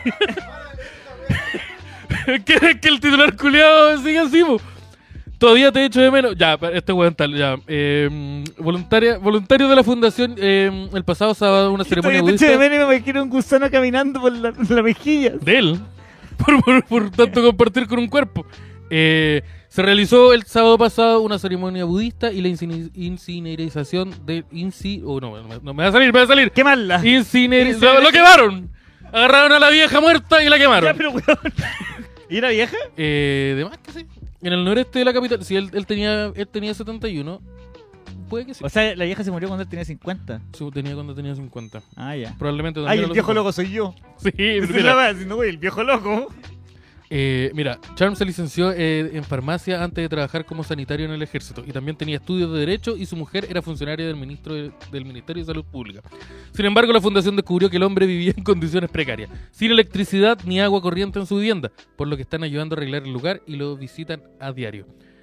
que, que el titular culiado sigue así, po. Todavía te echo de menos. Ya, pa- este weón tal, ya. Eh, voluntaria, voluntario de la fundación, eh, el pasado sábado, una ceremonia Estoy de budista menos y me imagino un gusano caminando por la, la mejilla. de él, por, por, por tanto compartir con un cuerpo. Eh, se realizó el sábado pasado una ceremonia budista y la incine- incinerización de inci... Oh, no, no, me- no me va a salir, me va a salir. Quemarla. Incineri- Incineri- lo, lo quemaron. Agarraron a la vieja muerta y la quemaron. Ya, pero weón. ¿Y era vieja? Eh, de más que sí. En el noreste de la capital. Si él, él tenía él tenía setenta y uno, puede que sí. O sea, la vieja se murió cuando él tenía cincuenta. Sí, tenía cuando tenía cincuenta. Ah, ya. Probablemente también. Ay, a el los viejo cincuenta. loco soy yo. Sí, Esa es mira. la verdad, si no, güey, el viejo loco. Eh, mira, Charm se licenció eh, en farmacia antes de trabajar como sanitario en el ejército y también tenía estudios de derecho y su mujer era funcionaria del ministro de- del Ministerio de Salud Pública. Sin embargo, la fundación descubrió que el hombre vivía en condiciones precarias, sin electricidad ni agua corriente en su vivienda, por lo que están ayudando a arreglar el lugar y lo visitan a diario.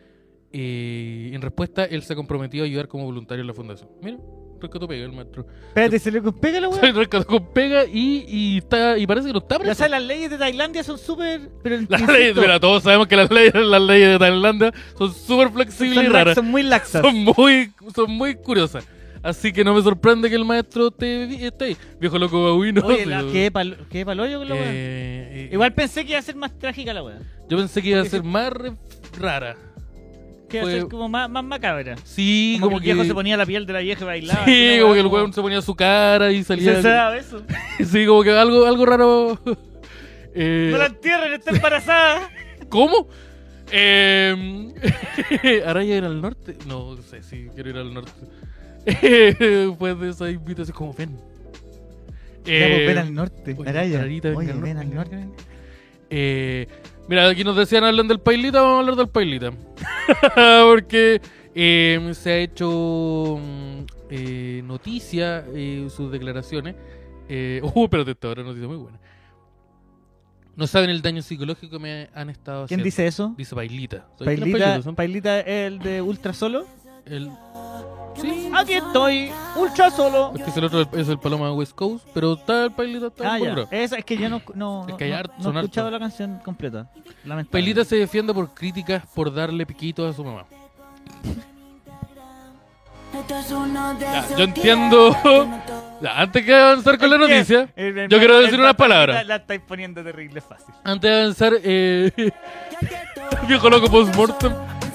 Eh, en respuesta, él se comprometió a ayudar como voluntario en la fundación. Mira, rescató pega el maestro. Espérate, se le pega la Se weá. rescató con pega y, y, está, y parece que no está Ya preso. sabes, las leyes de Tailandia son súper... Pero Las insisto, leyes, mira, todos sabemos que las leyes, las leyes de Tailandia son súper flexibles son, y lax- raras. son muy laxas. Son muy, son muy curiosas. Así que no me sorprende que el maestro esté, esté ahí. Viejo loco babuino. Oye, Sí, la, yo- qué pal, qué paloyo con la weá. eh, eh, Igual pensé que iba a ser más trágica la weá. yo pensé que iba a ser más re- rara. Que iba a Fue- ser como más, más macabra. Sí, Como, como, que el viejo que... se ponía la piel de la vieja y bailaba. Sí, así, como una que el weá, weón se ponía su cara y Y salía... se se daba eso. Sí, como que algo, algo raro... Eh, No la entierren, está embarazada. ¿Cómo? Eh, ¿Araya ir al norte? No sé si quiero ir al norte. Después de esa invitación, como ven. Ya, pues, Eh, ven al norte, oye, Araya. Ararita, venga Oye, al ven norte, al venga, norte. venga. Eh, mira, aquí nos decían hablan del Pailita, vamos a hablar del Pailita. Porque eh, se ha hecho mm, eh, noticia eh, sus declaraciones. Eh, oh, espérate, esta otra noticia muy buena. No saben el daño psicológico que me han estado ¿Quién haciendo. dice eso? Dice Pailita. ¿Sabes quién es Pailita, Son Pailita es el de Ultra Solo. el... Sí. Aquí estoy, ultra solo. Es que es el otro es el Paloma West Coast, pero está el Pailita está Ah, ya. involucrado. Esa es que yo no, no, Es que hay no- harto- no son he escuchado hartos. la canción completa. Lamentable. Pailita se defiende por críticas por darle piquitos a su mamá. Ya, yo entiendo. Ya, antes que avanzar con la Es que, noticia, eh, eh, yo quiero eh, decir la unas Pailita palabras. La estáis poniendo terrible fácil. Antes de avanzar, eh, viejo loco post-mortem.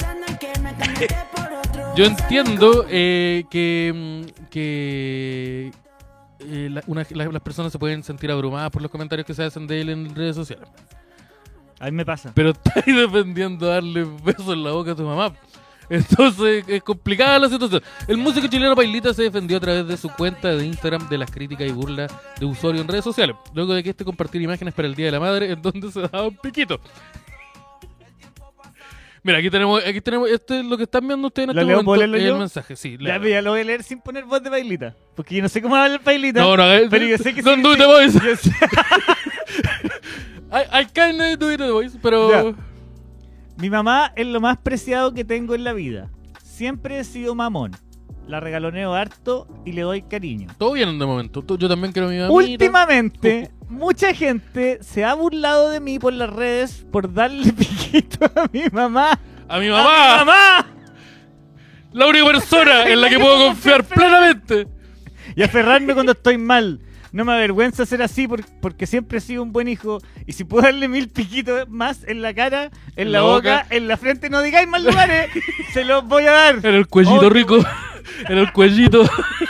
Yo entiendo eh, que, mm, que eh, la- una- la- las personas se pueden sentir abrumadas por los comentarios que se hacen de él en redes sociales. A mí me pasa. Pero estáis defendiendo darle besos en la boca a tu mamá. Entonces es complicada la situación. El músico chileno Pailita se defendió a través de su cuenta de Instagram de las críticas y burlas de usuarios en redes sociales, luego de que este compartiera imágenes para el Día de la Madre en donde se daba un piquito. Mira, aquí tenemos, aquí tenemos, este es lo que están viendo ustedes en ¿Lo este leo? momento, ¿Puedo leerlo el yo? mensaje, sí. Ya, léalo. ya lo voy a leer sin poner voz de Pailita. Porque yo no sé cómo habla el Pailita. No, no, pero yo sé que don't sí, do sí, the voice. yo sé- I, I kinda do it the voice, pero Ya. Mi mamá es lo más preciado que tengo en la vida. Siempre he sido mamón. La regaloneo harto y le doy cariño. todo bien de momento. Tú- Yo también quiero a mi mamita. Últimamente, mucha gente se ha burlado de mí por las redes por darle piquito a mi mamá. A mi ¡A mamá. mi mamá! La única persona en la que puedo confiar plenamente. Y aferrarme cuando estoy mal. No me avergüenza ser así por- porque siempre he sido un buen hijo. Y si puedo darle mil piquitos más en la cara, en la, la boca, boca. en la frente, no digáis más lugares, se los voy a dar. En el cuellito Oh, rico. En el cuellito.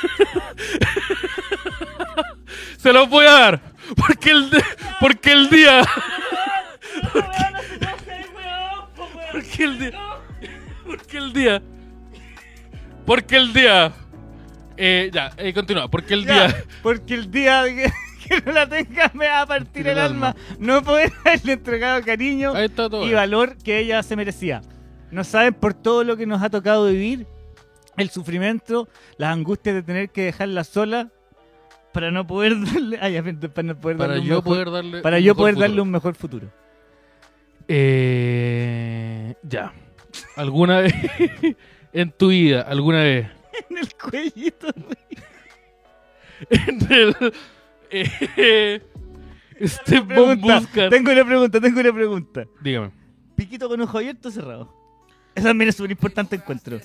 Se los voy a dar. Porque el, de- porque el día. Porque el día. Porque el día. Porque el día. Eh, ya, eh, continúa. Porque el Ya, día. porque el día que, que no la tenga me va a partir el, el alma. alma. No poder haberle entregado cariño Ahí está todo. y valor que ella se merecía. No saben por todo lo que nos ha tocado vivir, el sufrimiento, las angustias de tener que dejarla sola para no poder darle, ay, para no poder Para darle un yo mejor- poder darle. para un yo mejor poder futuro. darle un mejor futuro. Eh, ya. ¿Alguna vez en tu vida, alguna vez, En el cuellito. en el. Eh, este Pregunta, busca. tengo una pregunta, tengo una pregunta. Dígame. ¿Piquito con ojo abierto o cerrado? Eso también es súper importante, encuentro.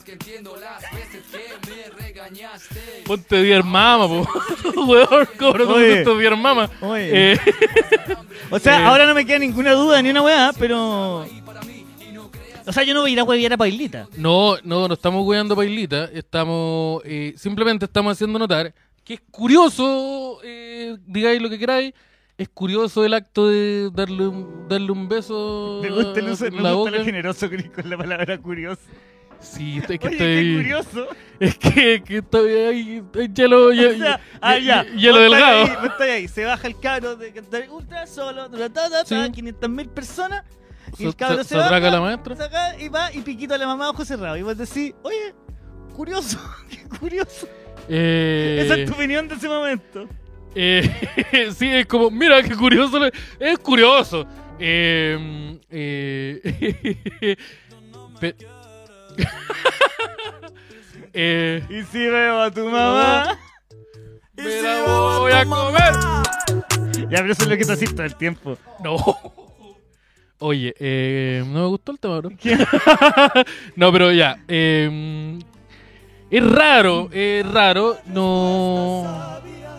Ponte Dear Mama, po. Weón, ¿cómo no te Oye. pusiste Dear Mama? Oye. Eh, O sea, Eh. ahora no me queda ninguna duda ni una weá, pero... O sea, yo no voy a ir a huevear a Pailita. no, no, no estamos cuidando Pailita. Estamos. Eh, simplemente estamos haciendo notar que es curioso, eh, digáis lo que queráis. Es curioso el acto de darle un, darle un beso Me gusta, el uso, en me la gusta boca. lo generoso que eres con la palabra curioso. Sí, es que Oye, estoy. qué curioso. Es que, que estoy ahí. hay Hielo, O ye- sea, ye- ah, ye- ya. hielo vos estáis delgado. ahí, vos estáis ahí. Se baja el cabro de cantar ultra solo, ta, ta, ta, ta, Sí. quinientas mil personas. Y Se- el cabro se- se, se baja, atraca la maestra. saca y va y piquito a la mamá ojo cerrado. Y vos decís, oye, curioso, qué curioso. Eh, Esa es tu opinión de ese momento. Eh, sí, es como, mira qué curioso. le- Es curioso. Eh, eh, pe- eh, Y si veo a tu mamá... me la voy a comer. Ya, pero eso es lo que te haces todo el tiempo. No. Oye, eh, no me gustó el tema, bro. No, pero ya. eh, es raro, es raro. No.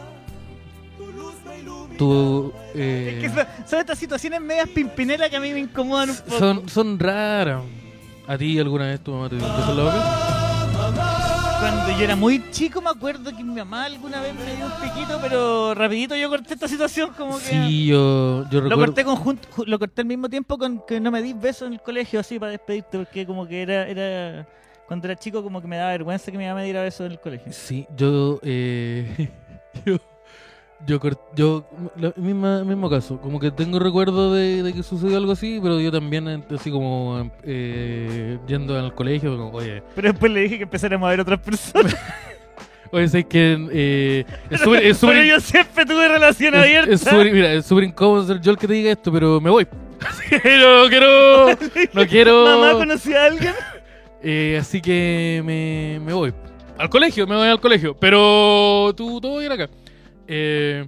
Tú. eh, Es que son, son estas situaciones medias pimpinelas que a mí me incomodan un poco. son, son raras. ¿A ti alguna vez tu mamá te dio un beso en la boca? Cuando yo era muy chico me acuerdo que mi mamá alguna vez me dio un piquito, pero rapidito yo corté esta situación como que... Sí, yo, yo Lo recuerdo. corté, conjunto, ju- lo corté al mismo tiempo con que no me di besos en el colegio así para despedirte, porque como que era, era... Cuando era chico como que me daba vergüenza que mi mamá me diera besos en el colegio. Sí, yo. Eh, yo. Yo, cort- yo la misma, mismo caso, como que tengo recuerdo de, de que sucedió algo así, pero yo también, eh, así como eh, yendo al colegio, como, oye, Pero después le dije que empezáramos a ver otras personas. oye, sé que eh, es súper, es Pero súper, yo siempre tuve relación es- abierta. es súper- mira, es súper incómodo ser yo el que te diga esto, pero me voy. Así que no quiero, no quiero, ¿Mamá conocía a alguien? eh, así que me, me voy. al colegio, me voy al colegio. Pero tú, todo bien acá. Eh...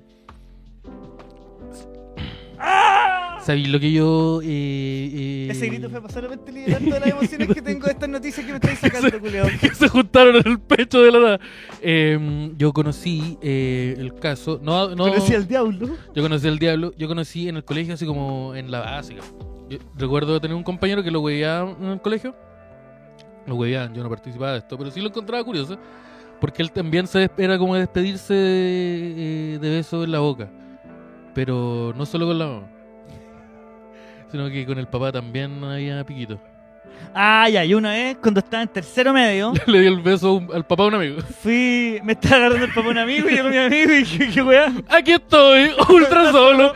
¿Sabéis lo que yo... Eh, eh... Ese grito fue para solamente liberar todas las emociones que tengo de estas noticias que me estáis sacando, culiao. que se juntaron en el pecho de la nada. Eh, yo conocí eh, el caso... No, no, Conocí al diablo. Yo conocí al diablo. Yo conocí en el colegio así como en la básica. Yo recuerdo tener un compañero que lo hueveaba en el colegio. Lo hueveaban, yo no participaba de esto, pero sí lo encontraba curioso. Porque él también se des- era como despedirse de, eh, de besos en la boca. Pero no solo con la mamá, sino que con el papá también había piquito. Ah, ya, y una vez, cuando estaba en tercero medio, Le di el beso a un- al papá de un amigo. fui, me estaba agarrando el papá un amigo y llegó mi amigo y dije, ¿qué weá? Aquí estoy, ultra solo.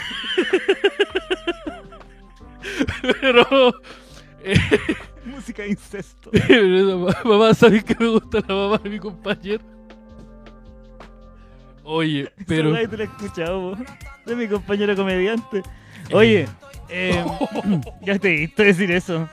Pero... eh, Música de incesto. Mamá, ¿sabes que me gusta la mamá de mi compañero? Oye, pero... Esa weá tú la has escuchado, po, de mi compañero comediante. Oye, eh, ya te he visto decir eso.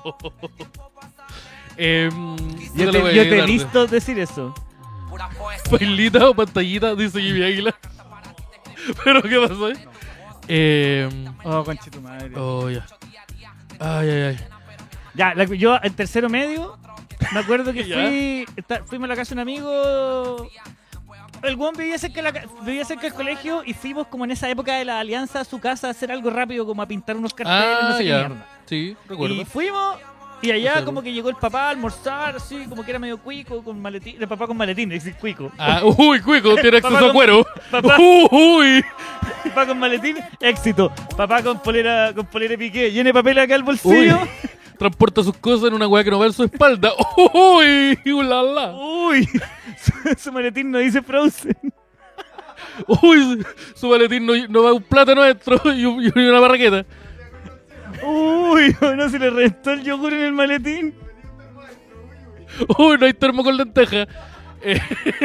Eh, Yo te, yo te he visto decir eso. Pailita o pantallita, dice Jimmy Águila. Pero, ¿qué pasó ahí? Eh, Oh, conche tu madre. oh, ya. Ay, ay, ay. Ya, la- yo en tercero medio, me acuerdo que Ya. fui, esta- fuimos a la casa de un amigo. El weón vivía cerca, de la, ca- vivía cerca del colegio y fuimos como en esa época de la alianza a su casa a hacer algo rápido, como a pintar unos carteles, no Ah, sé qué ya. mierda. Sí, recuerdo. Y fuimos y allá Recuerdo. como que llegó el papá a almorzar, así como que era medio cuico, con maletín, el papá con maletín, es decir, cuico. Ah, uy, cuico, tiene acceso Papá a con- cuero. papá. Uy. Papá con maletín, éxito. Papá con polera, con polera piqué, llene de papel acá al bolsillo. Uy. Transporta sus cosas en una weá que no va en su espalda. Uy, ulala. Uy, su, su maletín no dice Frozen. Uy, su maletín no, no va un plátano adentro y, un- y una barraqueta. Uy, no se le reventó el yogur en el maletín. Uy, no hay termo con lenteja. Eh,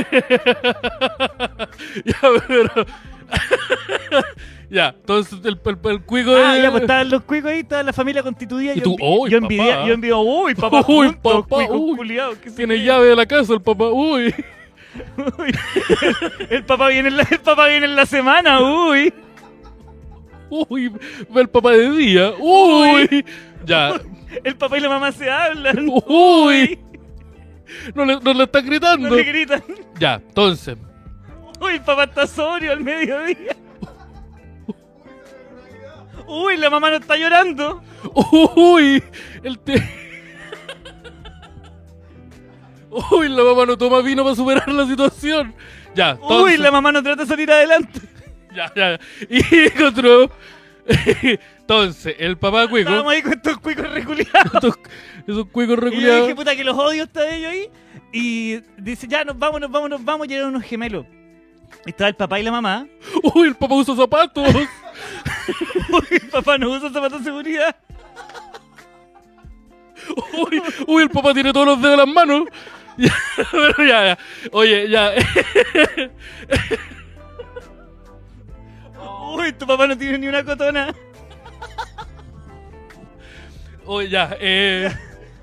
ya, pero... ya, entonces el, el, el cuico Ah, de... ya, pues estaban los cuicos ahí, estaba la familia constituida. Y yo tú, envi- uy, yo envidia, papá. yo envidia, uy, papá, Uy, juntos, papá, cuicos uy. culiados, que se Tiene creen. llave de la casa el papá. Uy. Uy, el papá viene en la, el papá viene en la semana, uy. Uy, ve el papá de día. Uy. Ya. El papá y la mamá se hablan. Uy. No le, no le están gritando. No le gritan. Ya, entonces. Uy, el papá está sobrio al mediodía. Uy, la mamá no está llorando. Uy. El te... Uy, la mamá no toma vino para superar la situación. Ya, entonces... Uy, la mamá no trata de salir adelante. Ya, ya. Y encontró... Entonces, el papá cuico... Estábamos ahí con estos cuicos reculiados. Estos, esos cuicos Y yo reculiados... dije, puta, que los odio hasta ellos ahí. Y dice, ya, nos vamos, nos vamos, nos vamos. Y eran unos gemelos. Y estaba el papá y la mamá. Uy, el papá usa zapatos. Uy, el papá no usa zapatos de seguridad. Uy, uy, el papá tiene todos los dedos en las manos. Ya, pero ya, ya. Oye, ya. Uy, tu papá no tiene ni una cotona. Oye, ya. Eh.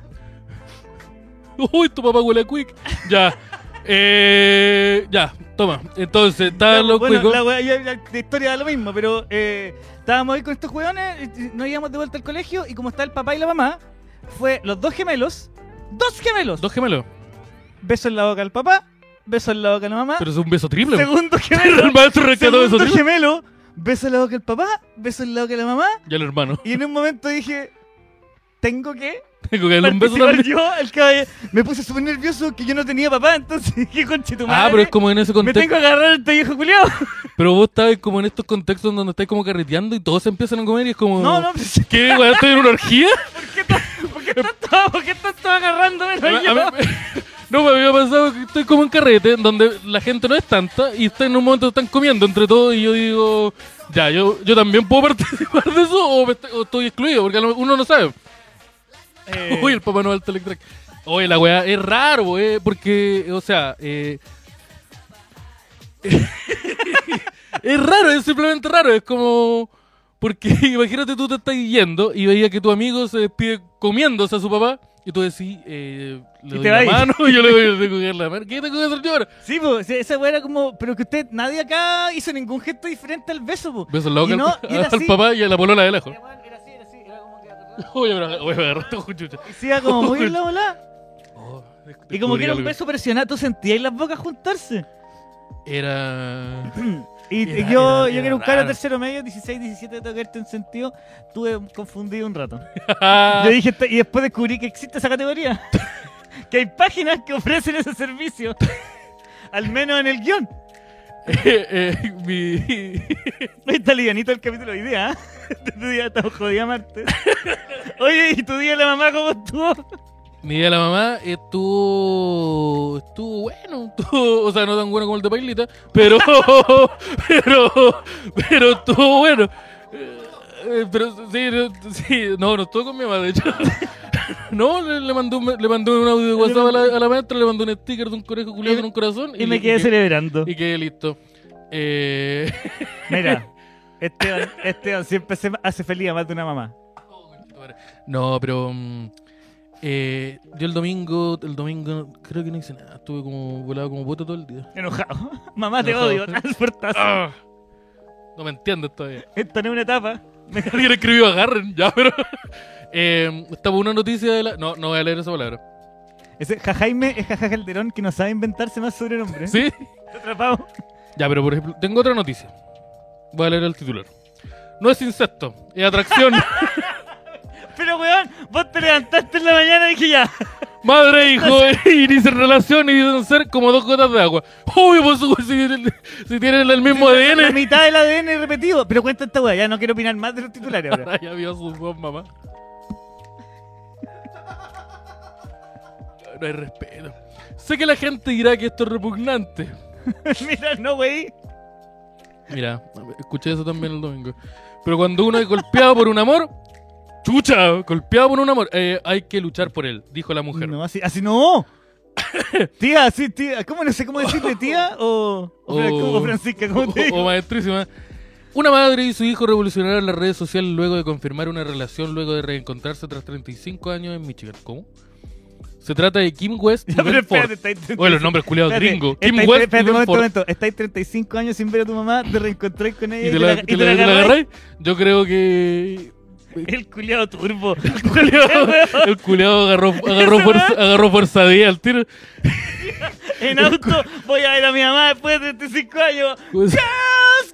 Uy, tu papá huele a quick. Ya. Eh. Ya, toma. Entonces, estaban los Bueno, cuicos. la, wea- ya- la- la historia da lo mismo, pero eh, estábamos ahí con estos hueones, y nos íbamos de vuelta al colegio y como está el papá y la mamá, fue los dos gemelos, dos gemelos, Dos gemelos. beso en la boca al papá, beso en la boca a la mamá, Pero es un beso triple. segundo El gemelo, maestro rescató beso segundo triple. gemelo, beso en la boca al papá, beso en la boca a la mamá, Ya el hermano. y en un momento dije, tengo que Tengo que darle un beso participar también. yo, el caballero. Me puse súper nervioso que yo no tenía papá, entonces dije, conche tu madre, Ah, pero es como en ese me contexto. tengo que agarrar a este viejo culiao. Pero vos estabas como en estos contextos donde estáis como carreteando y todos se empiezan a comer y es como. No, no, pues, ¿Qué, weón? ¿Estoy en una orgía? ¿por qué estás ¿por qué estás por qué estás agarrándome? A mí- a mí- no, me había pasado que estoy como en carrete, donde la gente no es tanta y está en un momento están comiendo entre todos y yo digo, ya, yo, yo también puedo participar de eso o, me estoy, o estoy excluido, porque a lo- uno no sabe. Eh, Uy, el Papá Noel Telectrack. Oye, la weá es raro, wey, porque, o sea, eh, es raro, es simplemente raro, es como... Porque imagínate tú te estás yendo y veías que tu amigo se despide comiéndose a su papá Y tú decís, eh, le Y doy te la vais. mano y yo le voy a recoger la mano. ¿Qué tengo que hacer yo ahora? Sí, pues, esa weá era como. Pero que usted, nadie acá hizo ningún gesto diferente al beso, pues. Beso loco Y al, no, y era al así. papá y a la polola de lejos. Era, weón, era así, era así, era como que agarraba. Oye, pero oye, me agarraste con chucha. Y se iba como muy en la bola. Oh, Y como que era un descubrí beso presionado, tú sentías las bocas juntarse. algo. Era. Y Era- y yo, era- yo que era era un cara raro. tercero medio, dieciséis, diecisiete, tengo que verte en sentido, tuve confundido un rato. Ah, Yo dije, y después descubrí que existe esa categoría. Que hay páginas que ofrecen ese servicio. Al menos en el guión. eh, eh, mi. Hoy está livianito el capítulo de hoy día, ¿eh? Este día estamos jodidos martes. Oye, ¿y tu día de la mamá cómo estuvo? Mi día de la mamá estuvo. Estuvo bueno. Estuvo, o sea, no tan bueno como el de Pailita. Pero. pero. Pero estuvo bueno. Eh, pero sí, no, sí, no, no estuvo con mi mamá, de hecho. No, le, le mandó un, le mandó un audio de WhatsApp a la, a la maestra, le mandó un sticker de un conejo culiado con un corazón. Y me y quedé que- celebrando. Y quedé listo. Eh. Mira, Esteban, Esteban siempre se hace feliz a más de una mamá. No, pero. mm, eh, yo el domingo. El domingo creo que no hice nada. Estuve como volado como puto todo el día. Enojado. Mamá, te Enojado. odio. Transportazo. Ah, no me entiendes todavía. Esta no es una etapa. Me- Alguien escribió agarren, ya, pero. Eh, estaba una noticia de la. No, no voy a leer esa palabra. Ese Jajaime es Jaja Calderón que no sabe inventarse más sobrenombres. ¿Sí? Te atrapado. Ya, pero por ejemplo, tengo otra noticia. Voy a leer el titular. No es incesto, es atracción. Pero weón, vos te levantaste en la mañana y dije ya. Madre e hijo inician relación y deben ser como dos gotas de agua. Obvio, pues si, si tienen el mismo La A D N. mitad del A D N repetido. Pero cuenta esta weá, ya no quiero opinar más de los titulares ahora. Ya vio sus dos mamás. No hay respeto. Sé que la gente dirá que esto es repugnante. Mira, no, wey. Mira, escuché eso también el domingo. Pero cuando uno es golpeado por un amor, chucha, golpeado por un amor, eh, hay que luchar por él, dijo la mujer. No, así, así no. Tía, así, tía. ¿Cómo no sé cómo decirle tía o, o, Fra- O- o Francisca? ¿Cómo te o, digo? o maestrísima. Una madre y su hijo revolucionaron las redes sociales luego de confirmar una relación luego de reencontrarse tras treinta y cinco años en Michigan. ¿Cómo? Se trata de Kim West y Ya, pero Ben espérate, Ford. estáis treinta y Oye, los cinco nombres culiados Espérate, gringos. Kim estáis- West y espérate, Ben momento, Ford. momento. Estáis treinta y cinco años sin ver a tu mamá, te reencontráis con ella ¿Y y, te te la, la, y te te la- la te la agarráis. agarráis? Yo creo que El culiado turbo. el culiado, el culiado agarró, agarró, fuerza, agarró fuerza diez al tiro. En auto voy a ver a mi mamá después de treinta y cinco años. Pues, Girls,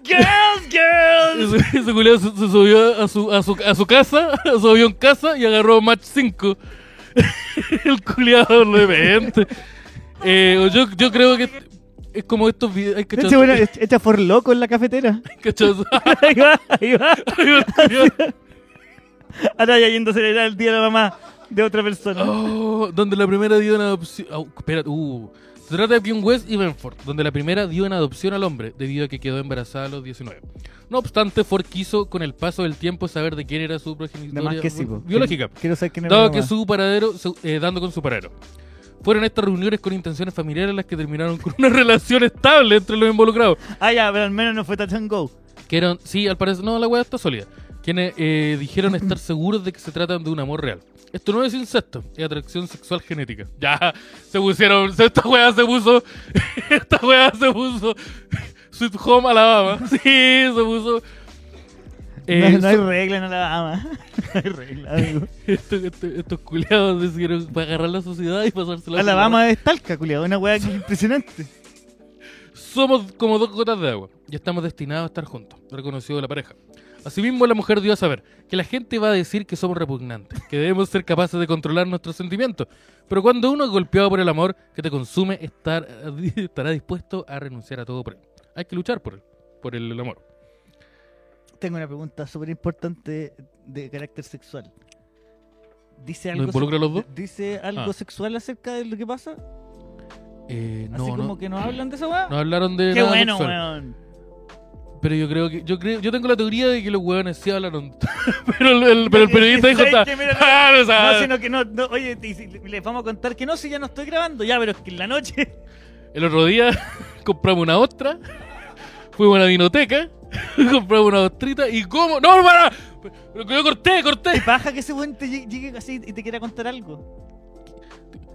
girls, girls. ese, ese culiado se, se subió a su, a, su, a su casa, a su avión casa y agarró Match cinco. El culiado lo demente. Eh, yo, yo creo que es como estos videos. Hay Echa, cachado. buena- echa for loco en la cafetera. cachado- Ahí va, ahí va. Ay, el culiao. Ahora ya yendo a celebrar el día de la mamá de otra persona. Oh, donde la primera dio en adopción. Oh, espérate, uh. Se trata de Kim West y Ben Ford, donde la primera dio en adopción al hombre, debido a que quedó embarazada a los diecinueve. No obstante, Ford quiso, con el paso del tiempo, saber de quién era su Nada progenitora más que sí, po. biológica, Quiero saber quién es dado mi que mamá. su paradero, su- eh, dando con su paradero. Fueron estas reuniones con intenciones familiares las que terminaron con una relación estable entre los involucrados. Ah, ya, pero al menos no fue touch and go. Que eran, sí, al parecer, no, la weá está sólida. Quienes eh, dijeron estar seguros de que se tratan de un amor real. Esto no es incesto, es atracción sexual genética. Ya, se pusieron, esta weá se puso, esta weá se puso Sweet Home Alabama. Sí, se puso. eh, no, no hay so- regla en Alabama. No hay regla, amigo. esto- esto- estos culiados decidieron para agarrar la sociedad y pasársela. Alabama es talca, culiado. Una weá que es impresionante. Somos como dos gotas de agua y estamos destinados a estar juntos, reconoció la pareja. Asimismo, la mujer dio a saber que la gente va a decir que somos repugnantes, que debemos ser capaces de controlar nuestros sentimientos, pero cuando uno es golpeado por el amor que te consume, estar, estará dispuesto a renunciar a todo por él. Hay que luchar por él, por el, el amor. Tengo una pregunta súper importante de carácter sexual. ¿Dice ¿Lo algo, involucra a los dos? ¿Dice algo Ah. sexual acerca de lo que pasa? Eh, Así no, como no, que nos hablan de esa weá. no hablaron de Qué nada bueno, sexual. weón. Pero yo creo que, yo creo, yo tengo la teoría de que los hueones sí hablaron. pero, el, el- pero el periodista dijo, ¿Sabes "Está- qué? Mira, ah, no No, sabe". sino que no, no, oye, y si les vamos a contar que no, si ya no estoy grabando, ya, pero es que en la noche. El otro día compramos una ostra, fuimos a la vinoteca, compramos una ostrita y ¿cómo? ¡No, hermana! Pero que yo corté, corté. Baja que ese weón te llegue, llegue así y te quiera contar algo.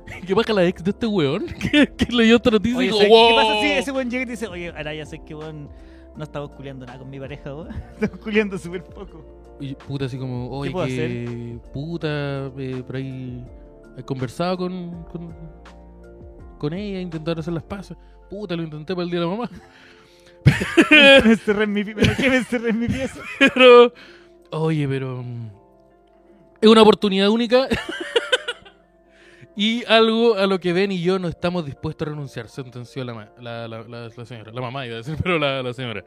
¿Qué pasa la ex de este weón? Que, que leyó esta noticia y Oye, dijo, ¿sabes wow. ¿qué pasa si ese weón llega y te dice, oye, Araya, sé que weón no estamos culiando nada con mi pareja, weón? Estamos culiando súper poco. Y puta, así como, oye, puedo que puta, eh, por ahí he conversado con, con, con ella, intentar hacer las paces. Puta, lo intenté para el día de la mamá. me encerré en mi, me enojé, me encerré en mi pieza. Pero, oye, pero mm, es una oportunidad única y algo a lo que Ben y yo no estamos dispuestos a renunciar, sentenció la, ma- la, la, la, la señora, la mamá iba a decir, pero la, la señora.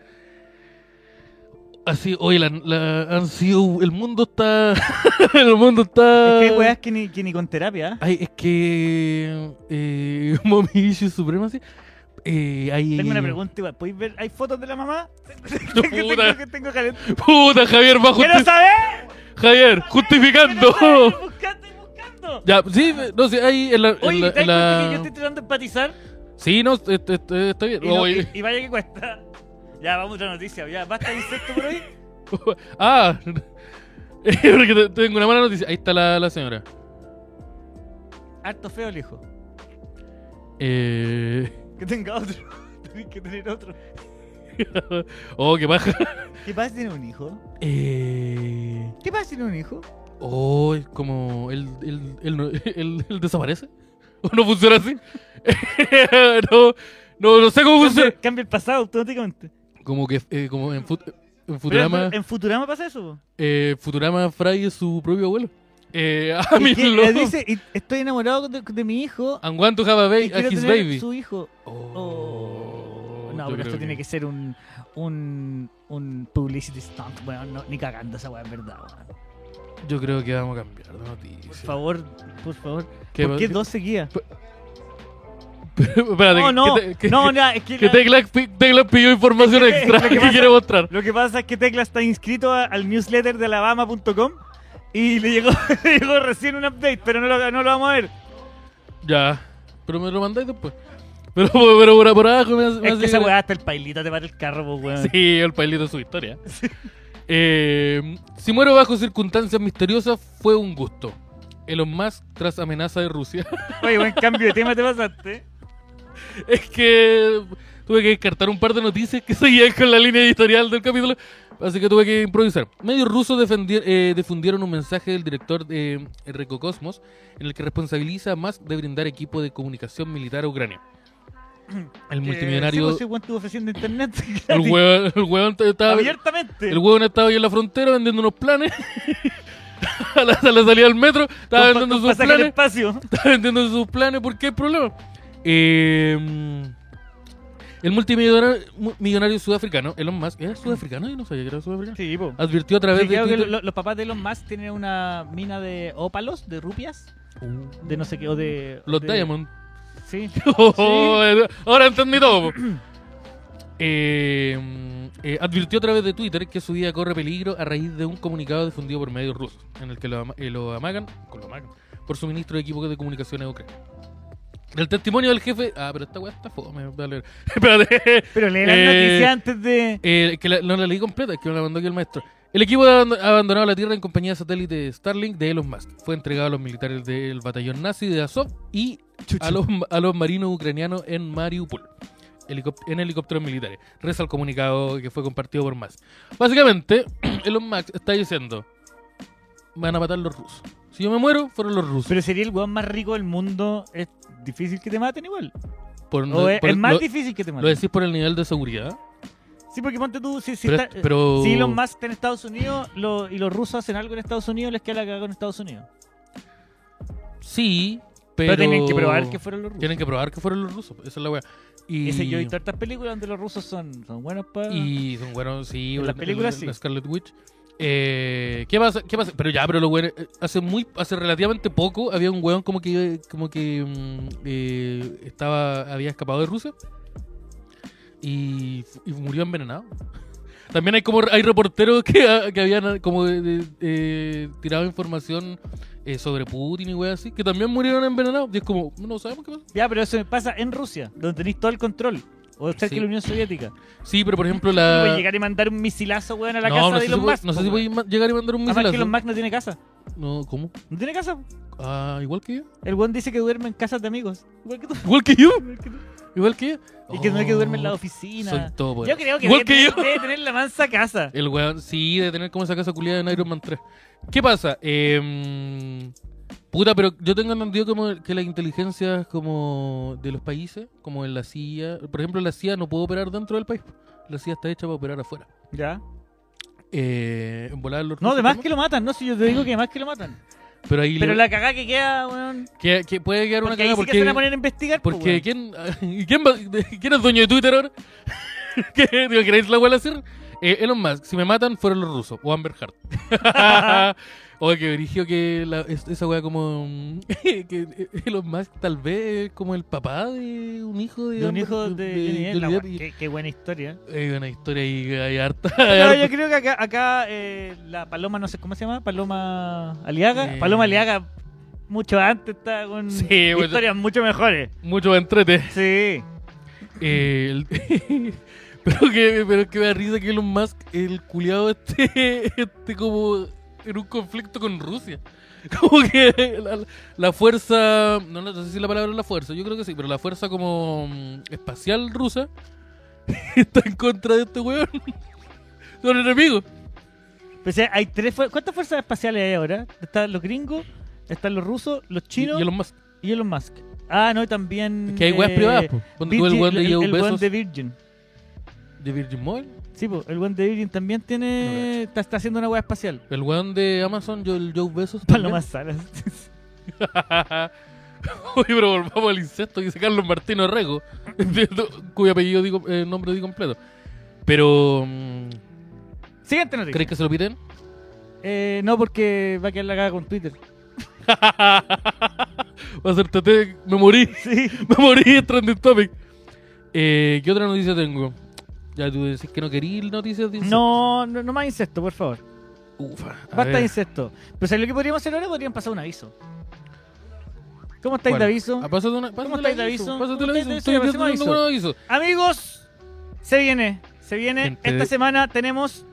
Así, oye, la, la, han sido, el mundo está, el mundo está... Es que hay weas que ni, que ni con terapia. ¿eh? Ay, es que, eh, Mommy Issues Supremacy, eh, hay... Tengo una pregunta igual. ¿Podéis ver? ¿Hay fotos de la mamá? que tengo, Puta. que tengo calent- Puta, Javier, bajo... ¡Quiero saber! Javier, justificando. Estoy buscando, estoy buscando. Ya, sí, no sé, ahí en la... en Oye, la- ¿te das en la- cuenta que yo estoy tratando de empatizar? Sí, no, est- est- está bien. Y, no- Oye. y- y vaya que cuesta. Ya, vamos a otra noticia. Ya, basta de insecto por hoy. Ah, porque te- tengo una mala noticia. Ahí está la, la señora. Harto feo el hijo. Eh... Que tenga otro. Tenés que tener otro. Oh, qué paja. ¿Qué pasa si tiene un hijo? Eh... ¿Qué pasa si tiene un hijo? Oh, es como... ¿Él, él, él, no- él- él desaparece? ¿O no funciona así? no, no, no sé cómo funciona. Cambia, cambia el pasado automáticamente. Como que eh, como en, Fut- en Pero, Futurama... pero en Futurama pasa eso. po. eh, Futurama Fry es su propio abuelo. Eh, Y I'm que in le love. dice, y estoy enamorado de, de mi hijo. And want to have a, Y baby, a quiero his tener baby. su hijo. Oh, Oh. No, yo pero esto creo tiene que ser un, un, un publicity stunt. Bueno, no, ni cagando esa weá, es verdad. weón. Yo creo que vamos a cambiar de noticia. Por favor, por favor. ¿Qué ¿Por qué va- dos seguidas? Espérate, No, que- no, que, que, no, ya, es que, que la- Teclas pi- Teclas pidió información Es que- extra lo que que pasa- quiere mostrar. lo que pasa es que Tecla está inscrito a- al newsletter de alabama punto com y le llegó, le llegó recién un update, pero no lo, no lo vamos a ver. Ya, pero me lo mandáis después. Pero, pero por, por abajo me hace... me Es hace- que esa weá hasta el pailita te para el carro, pues weón. Sí, el pailito de su historia. Eh, si muero bajo circunstancias misteriosas, fue un gusto. Elon Musk tras amenaza de Rusia. Oye, buen cambio de tema te pasaste. Es que tuve que descartar un par de noticias que seguían con la línea editorial del capítulo, así que tuve que improvisar. Medios rusos defendi- eh, difundieron un mensaje del director de Recocosmos en el que responsabiliza a Musk de brindar equipo de comunicación militar a Ucrania. El multimillonario... Sí, pues, sí, weón, estuvo ofreciendo internet. el huevón, el huevón estaba... Abiertamente. El huevón estaba ahí en la frontera vendiendo unos planes. a, la, a la salida del metro, estaba Con- vendiendo con sus pasaje al planes. espacio. Estaba vendiendo sus planes, ¿por qué hay problema? Eh, el multimillonario mu- millonario sudafricano, Elon Musk, ¿era sudafricano? Yo no sabía que era sudafricano. Sí, po. Advirtió a través Sí, de creo que Twitter... lo- los papás de Elon Musk tienen una mina de ópalos, de rupias, de no sé qué, o de... Los de- Diamond. Sí. Oh, ahora entendí todo. Eh, eh, advirtió a través de Twitter que su vida corre peligro a raíz de un comunicado difundido por medios rusos, en el que lo, ama- eh, lo amagan, con lo amagan por suministro de equipos de comunicación a Ucrania. El testimonio del jefe... Ah, pero esta weá está fome. voy a leer. Espérate. Pero lee las Eh, noticias antes de... Eh, que la- no la leí completa, es que me la mandó aquí el maestro. El equipo ha aband- ha abandonado la Tierra en compañía de satélite Starlink de Elon Musk. Fue entregado a los militares del batallón nazi de Azov y a los, a los marinos ucranianos en Mariupol, helicóp- en helicópteros militares. Reza el comunicado que fue compartido por Musk. Básicamente, Elon Musk está diciendo: van a matar los rusos. Si yo me muero, fueron los rusos. Pero sería el weón más rico del mundo. Es difícil que te maten igual. Por- O es, por- es más lo, difícil que te ¿Lo maten. decís por el nivel de seguridad? Sí, porque ponte tú, si, si, Pero- está- pero- si Elon Musk está en Estados Unidos lo- y los rusos hacen algo en Estados Unidos, les queda la cagada en Estados Unidos. Sí, pero... Pero, tienen que probar que fueron los rusos. Tienen que probar que fueron los rusos. Esa es la weá. Y... Ese, yo he visto hartas películas donde los rusos son, son buenos para... Y son buenos, sí. En las el- películas, el- sí. La Scarlet Witch. Eh, ¿Qué pasa? ¿Qué pasa? Pero ya, pero lo bueno, eh, hace muy, hace relativamente poco había un weón como que, como que mm, eh, estaba, había escapado de Rusia y, y murió envenenado. También hay como hay reporteros que, ah, que habían como de- de- eh, tirado información eh, sobre Putin y weas así, que también murieron envenenados. Y es como, no sabemos qué pasa. Ya, pero eso pasa en Rusia, donde tenéis todo el control. O cerca Sí. de la Unión Soviética. Sí, pero por ejemplo No puedes la... llegar y mandar un misilazo, weón, a la no, casa no de sé si Elon puede- Musk. no sé si po, puede weón. ma- llegar y mandar un Además que misilazo. Elon Musk no tiene casa. No, ¿cómo? ¿No tiene casa? Ah, igual que yo. El weón dice que duerme en casas de amigos. Igual que tú. Igual que yo. Igual que tú. Igual que yo. Y que no hay que duerme en la Oh, oficina. Soy todo poderoso. Yo creo que, Igual debe, que tener, yo. debe tener la mansa casa. El weón, sí, de tener como esa casa culiada en Iron Man tres. ¿Qué pasa? Eh, puta, pero yo tengo entendido como que las inteligencias como de los países, como en la C I A, por ejemplo, la C I A no puede operar dentro del país. La C I A está hecha para operar afuera. Ya. Eh, en volar los No, rusos, de más ¿cómo? que lo matan. No, si yo te digo que de más que lo matan. Pero ahí Pero le- la cagada que queda, weón. que, que puede quedar una Porque ahí cagada sí que se van a porque, poner a investigar. po, porque weón. ¿quién, ¿quién, va- ¿quién es dueño de Twitter ahora? ¿Qué, digo, ¿queréis la hueá hacer? Eh, Elon Musk, si me matan, fueron los rusos. O Amber Heard. Oye, que dirigió que la- es- esa weá como... mm, que Elon Musk tal vez es como el papá de un hijo de... De un Amber- hijo de, de- Johnny de Depp, la Johnny weón. Depp y- Qué, qué buena historia. Hay una historia ahí, hay harta. hay Pero harta- yo creo que acá, acá eh, la Paloma, no sé cómo se llama, Paloma Aliaga. Eh. Paloma Aliaga, mucho antes está con Sí, bueno. historias mucho mejores. Mucho entrete. Sí. Eh, el- pero que pero que me da risa que Elon Musk, el culiado este, este como en un conflicto con Rusia. Como que la, la fuerza, no, no sé si la palabra es la fuerza, yo creo que sí, pero la fuerza como mm, espacial rusa está en contra de este weón. Son enemigos. Pues, eh, hay tres fuer- ¿Cuántas fuerzas espaciales hay ahora? Están los gringos, están los rusos, los Y, chinos y Elon Musk. y Elon Musk. Ah, no, y también... Es que hay weas eh, privadas, po. Ponte tú el Virgin- weón de el- Jeff el weón Bezos de Virgin. de Virgin Mobile. Sí, pues, el weón de Virgin también No tiene... está, está haciendo una wea espacial. El weón de Amazon, yo, el Joe Bezos. Para lo también. más salas. Oye, pero volvamos al incesto, dice Carlos Martino Rego, cuyo apellido digo, eh, nombre di completo. Pero, mm, Siguiente noticia. ¿crees que se lo piten? Eh, no, porque va a quedar la caga con Twitter. Va a ser T T, me morí, Sí. me morí en Trending Topic. Eh, ¿Qué otra noticia tengo? Ya tú decís que no querías noticias de incesto. No, no, no más incesto, por favor. Ufa, a Basta ver. de incesto. Pero ¿sabes lo que podríamos hacer ahora? Podríamos pasar un aviso. ¿Cómo estáis ¿Cuál? de aviso? Ah, pásate una, pásate estáis el de aviso? Pásate ¿Cómo el estáis aviso. de Estoy aviso? viendo Pasemos un buen aviso. Amigos, se viene. Se viene. Gente Esta de- semana tenemos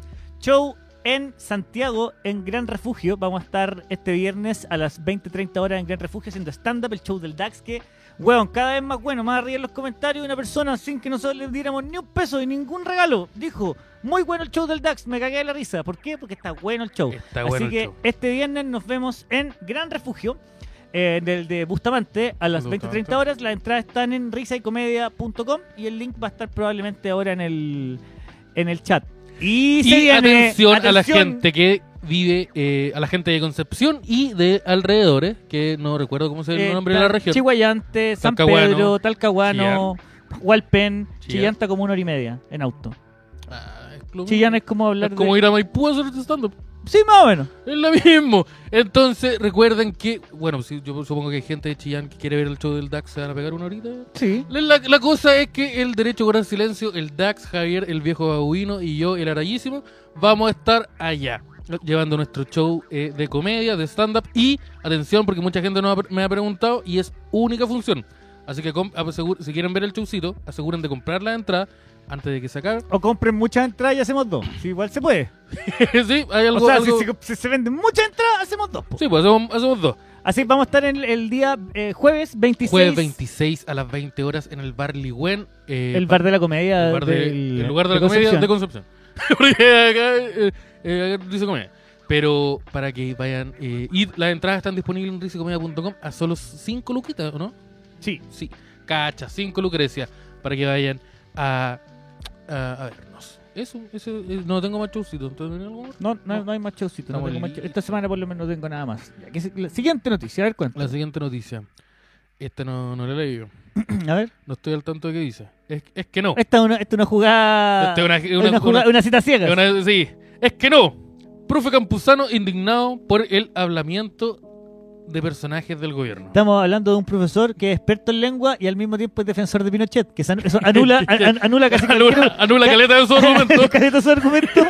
show en Santiago, en Gran Refugio. Vamos a estar este viernes a las veinte treinta horas en Gran Refugio haciendo stand-up, el show del Dax, que, weón, cada vez más bueno. Más arriba en los comentarios, una persona sin que nosotros le diéramos ni un peso y ningún regalo dijo: muy bueno el show del Dax, me cagué de la risa. ¿Por qué? Porque está bueno el show. Está Así bueno el que show. este viernes nos vemos en Gran Refugio, eh, del de Bustamante, a las De veinte Bustamante. treinta horas. Las entradas están en risaycomedia punto com y el link va a estar probablemente ahora en el, en el chat. Y, se Y viene- atención, a la atención, gente que vive, eh, a la gente de Concepción y de alrededores, que no recuerdo cómo se llama eh, el nombre de la Tal- región. Chihuayante, San Talcahuano, Pedro, Talcahuano, Hualpén, Chillán. Chillanta como una hora y media en auto. Ah, es lo Chillán mismo. es como hablar Es como de... ir a Maipú a hacer stand-up. Sí, más o menos. Es lo mismo. Entonces, recuerden que, bueno, si yo supongo que hay gente de Chillán que quiere ver el show del Dax, se van a pegar una horita. Sí. La, la- la cosa es que el Derecho a Guardar Silencio, el Dax, Javier, el viejo babuino y yo, el arayísimo, vamos a estar allá, llevando nuestro show eh, de comedia, de stand-up. Y, atención, porque mucha gente no ha- me ha preguntado, y es única función. Así que com- asegu- si quieren ver el showcito, aseguren de comprar la entrada antes de que se acabe. O compren muchas entradas y hacemos dos. Sí, igual se puede. Sí, hay algo... o sea, algo- si, se- si se venden muchas entradas, hacemos dos. po. Sí, pues hacemos, hacemos dos. Así vamos a estar en el, el día eh, jueves veintiséis. Jueves veintiséis a las veinte horas en el bar Ligüen. eh, El bar de la comedia. el bar de- del- el lugar de la de comedia Concepción. de Concepción. Porque acá, eh, eh, acá dice comedia. Pero para que vayan. Eh, y las entradas están disponibles en risicomedia punto com a solo cinco luquitas, ¿o no? Sí. Sí, cacha, cinco lucrecias. Para que vayan a, a, a vernos. Eso, eso, eh, no tengo más showcito. ¿Entonces, ¿tenés algo más? No, no, no hay más showcito. no Estamos tengo más li- show- Esta semana por lo menos no tengo nada más. Ya, que se- la siguiente noticia, a ver cuánto. La siguiente noticia. Esta no, no la he leído. A ver. No estoy al tanto de qué dice. Es, es que no. Esta es una, esta es una jugada. Esta es una- es una- una, jugada- una- una cita ciega. Es una- sí, es que no. Profe Campuzano indignado por el hablamiento de personajes del gobierno. Estamos hablando de un profesor que es experto en lengua y al mismo tiempo es defensor de Pinochet, que eso eso anula, an- an- anula casi Anula, cualquier- anula caleta de su argumento. caleta su argumento.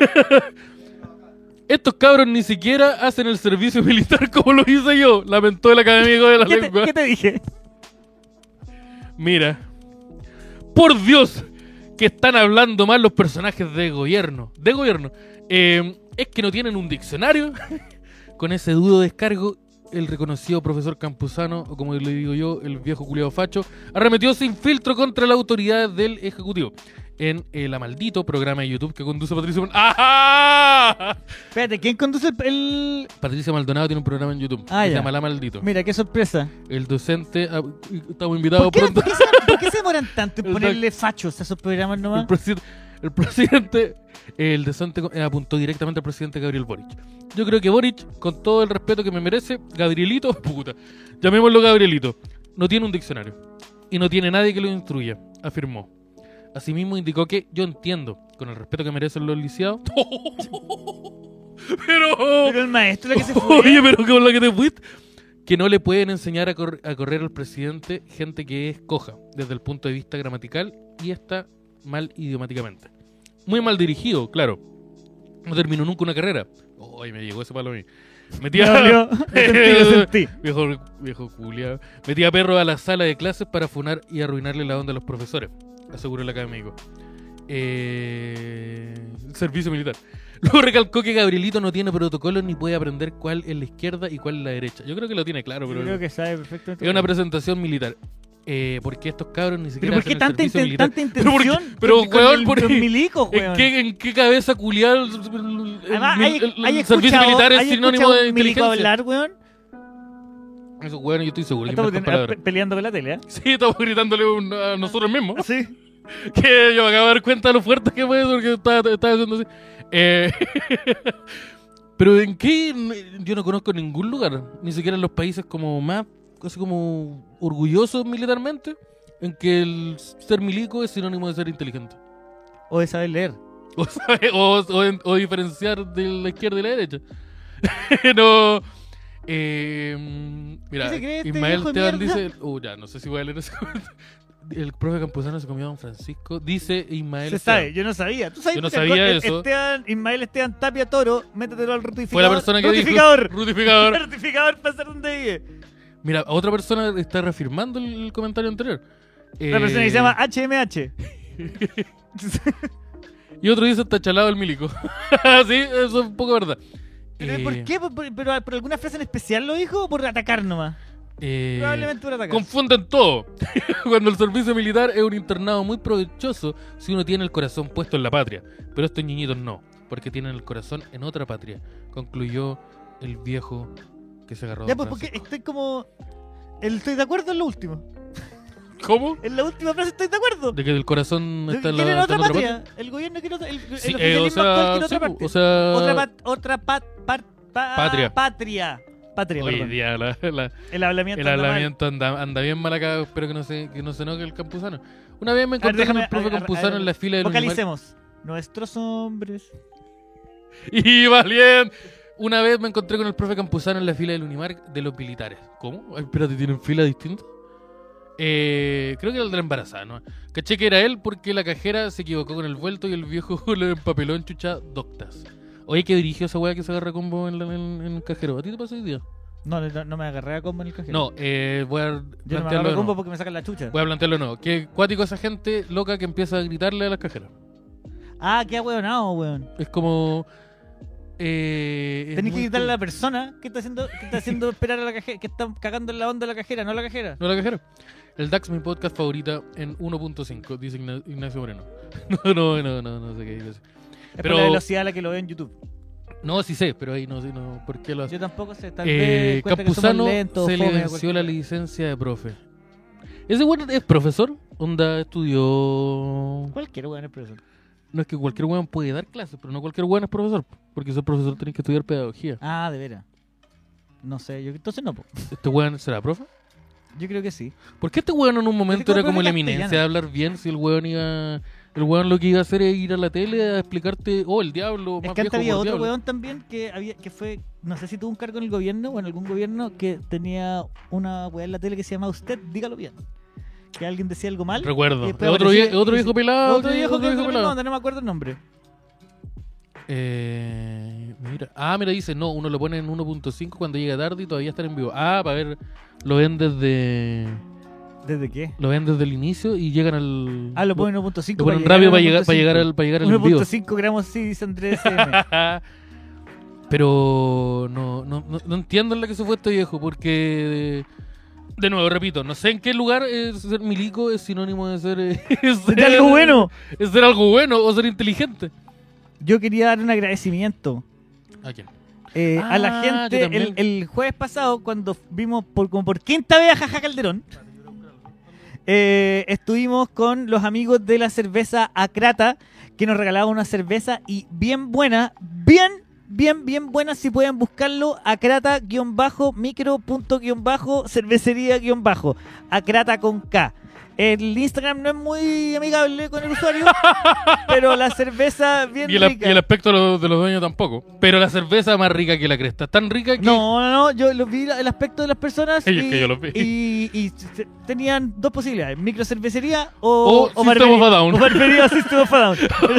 Estos cabros ni siquiera hacen el servicio militar como lo hice yo, lamentó el académico de la ¿Qué te, lengua. qué te dije? Mira, por Dios, que están hablando mal los personajes de gobierno. De gobierno. Eh, es que no tienen un diccionario con ese duro descargo, el reconocido profesor Campuzano, o como le digo yo, el viejo culiado facho, arremetió sin filtro contra la autoridad del Ejecutivo en el Amaldito, programa de YouTube que conduce Patricia Maldonado. ¡Ajá! Espérate, ¿quién conduce el, el- Patricia Maldonado tiene un programa en YouTube Ah, que se ya. llama La Maldito. Mira, qué sorpresa. El docente, ah, estamos invitados ¿Por qué, pronto. por qué se, por qué se demoran tanto en El ponerle fachos a esos programas El nomás? presidente, el presidente, el docente eh, apuntó directamente al presidente Gabriel Boric. Yo creo que Boric, con todo el respeto que me merece, Gabrielito, puta, llamémoslo Gabrielito, no tiene un diccionario y no tiene nadie que lo instruya, afirmó. Asimismo indicó que yo entiendo, con el respeto que merecen los lisiados, pero, Pero el maestro la que se fue. oye, pero con la que te fuiste, que no le pueden enseñar a, cor- a correr al presidente gente que es coja desde el punto de vista gramatical y está mal idiomáticamente. Muy mal dirigido, claro. No terminó nunca una carrera. Ay, me llegó ese palo a mí. Metía, Me dolió. Lo sentí, lo sentí. viejo, viejo culiao. Metía perro a la sala de clases para funar y arruinarle la onda a los profesores, aseguró el académico. Eh, servicio militar. Luego recalcó que Gabrielito no tiene protocolo ni puede aprender cuál es la izquierda y cuál es la derecha. Yo creo que lo tiene claro, Yo pero creo que sabe perfectamente. es una presentación militar. Eh, porque estos cabros ni Pero siquiera ¿por qué hacen el tanta, servicio inten- militar. tanta Pero, ¿por qué? intención? Pero, con- con weón, el- por- los milicos, ¿En weón. qué, ¿En qué cabeza culiar el, el- el- Además, el- hay, el- hay el servicio escuchado- militar es hay sinónimo escuchado de un milico inteligencia? hablar, weón. Eso, weón, yo estoy seguro que Estamos inventan pe- palabras. peleando con la tele, ¿eh? Sí, estamos gritándole un- a nosotros mismos. Sí. Que yo me acabo de dar cuenta de lo fuerte que fue porque estaba, estaba haciendo así. Eh, pero ¿en qué? Yo no conozco ningún lugar, ni siquiera en los países como más, así como orgullosos militarmente, en que el ser milico es sinónimo de ser inteligente. O de saber leer. O, sabe- o, o en- o diferenciar de la izquierda y la derecha. no. Eh, mira, ¿Qué se cree este Ismael viejo de Teban mierda? dice. Uh, ya, no sé si voy a leer ese comentario. El profe Campuzano se comió a Don Francisco. Dice Ismael Se Teban. sabe, yo no sabía. ¿Tú sabes Yo no que sabía el- eso. Esteban, Ismael Esteban Tapia Toro, métetelo al rutificador. Fue la persona que rutificador. dijo. Rutificador. Rutificador para hacer donde vive. Mira, otra persona está reafirmando el, el comentario anterior. Una Eh, persona que se llama H M H. Y otro dice está chalado el milico. Sí, eso es un poco verdad. ¿Pero Eh, por qué? ¿Por, por- pero por alguna frase en especial lo dijo o por atacar nomás? eh, Probablemente por atacar. Confunden todo. Cuando el servicio militar es un internado muy provechoso si uno tiene el corazón puesto en la patria. Pero estos niñitos no, porque tienen el corazón en otra patria, concluyó el viejo que se agarró. Ya, a pues Don porque Francisco. estoy como... el- Estoy de acuerdo en lo último. ¿Cómo? En la última frase estoy de acuerdo. De que el corazón está en, la, Quieren está otra en otra patria. patria. El gobierno quiere otra... El, el Sí, eh, oficialismo o actual sea, quiere sí, otra po, parte. o sea, Otra, pat- otra pat- par- pa- Patria. Patria. Patria, hoy perdón. día la- la, El hablamiento el anda mal. hablamiento anda, anda bien mal acá. Espero que no se, que no se enoje el Campuzano. Una vez me A ver, encontré con déjame- el profe a ver, a ver, Campuzano a ver, en la fila del Unimar. Vocalicemos. Nuestros hombres. Y valien. Una vez me encontré con el profe Campuzano en la fila del Unimar de los militares. ¿Cómo? Ay, espérate, ¿tienen fila distinta? Eh, creo que era el de la embarazada, ¿no? Caché que era él porque la cajera se equivocó con el vuelto y el viejo le empapeló en chucha doctas. Oye, ¿qué dirigió esa weá que se agarra combo en, la- en- en el cajero? ¿A ti te pasó hoy día? No, no, no me agarré a combo en el cajero. No, eh, voy a Yo no me plantearlo agarro de a combo nuevo. porque me sacan la chucha. Voy a plantearlo de nuevo. Que cuático esa gente loca que empieza a gritarle a las cajeras. Ah, qué ahueonado, weón. Es como... Eh, es Tenés que muy gritarle a la cool. persona que está haciendo, que está haciendo esperar a la cajera, que está cagando en la onda de la cajera, no a la cajera. No la cajera. El D A X, mi podcast favorita en uno punto cinco, dice Igna- Ignacio Moreno. No, no, no, no, no sé qué dice. Es Pero- por la velocidad a la que lo veo en YouTube. No, sí sé, pero ahí no sé no, por qué lo hace. Yo tampoco sé, tal Eh, vez cuenta que somos Campuzano lentos, se le fome, venció cualquier- la licencia de profe. ¿Ese weón es profesor? Onda estudió... Cualquier weón es profesor. No es que cualquier weón puede dar clases, pero no cualquier weón es profesor. Porque ser profesor tenés que estudiar pedagogía. Ah, de veras. No sé, yo entonces no, po. ¿Este weón será profe? Yo creo que sí. ¿Por qué este weón en un momento como era como profe la eminencia castellano. de hablar bien si el weón iba... El weón lo que iba a hacer es ir a la tele a explicarte, oh, el diablo, Es más que antes viejo había por otro diablo. weón también que había que fue, no sé si tuvo un cargo en el gobierno o en algún gobierno que tenía una weá en la tele que se llama Usted, dígalo bien. Que alguien decía algo mal. Recuerdo. y después Otro, aparecía vie- otro y viejo dice- pelado. Otro que- viejo que otro no, pelado. no me acuerdo el nombre. Eh, mira. Ah, mira, dice, no, uno lo pone en uno punto cinco cuando llega tarde y todavía está en vivo. Ah, para ver, lo ven desde... ¿Desde qué? Lo ven desde el inicio y llegan al... Ah, lo ponen uno punto cinco. Lo ponen rápido para llegar, para llegar al, para llegar al uno en vivo. punto cinco gramos, sí, dice Andrés M. Pero no, no, no, no entiendo en la que se fue este viejo, porque... De nuevo, repito, no sé en qué lugar eh, ser milico es sinónimo de ser... eh, ser- De algo bueno. Es ser algo bueno o ser inteligente. Yo quería dar un agradecimiento ¿A quién? eh, a la Ah, yo gente también. el, el jueves pasado, cuando vimos por, como por quinta vez a Jaja Calderón. Eh, estuvimos con los amigos de la cerveza Acrata, que nos regalaban una cerveza y bien buena, bien, bien, bien buena. Si pueden buscarlo, acrata-micro.cervecería-bajo, Acrata con K. El Instagram no es muy amigable con el usuario, pero la cerveza bien Y el, rica. y el aspecto de los, de los dueños tampoco. Pero la cerveza más rica que la cresta. Tan rica que... No, no, no, yo lo vi el aspecto de las personas Ellos y, que yo los vi. y, y se- tenían dos posibilidades, microcervecería o, O System of a Down. O barbería o System of a Down.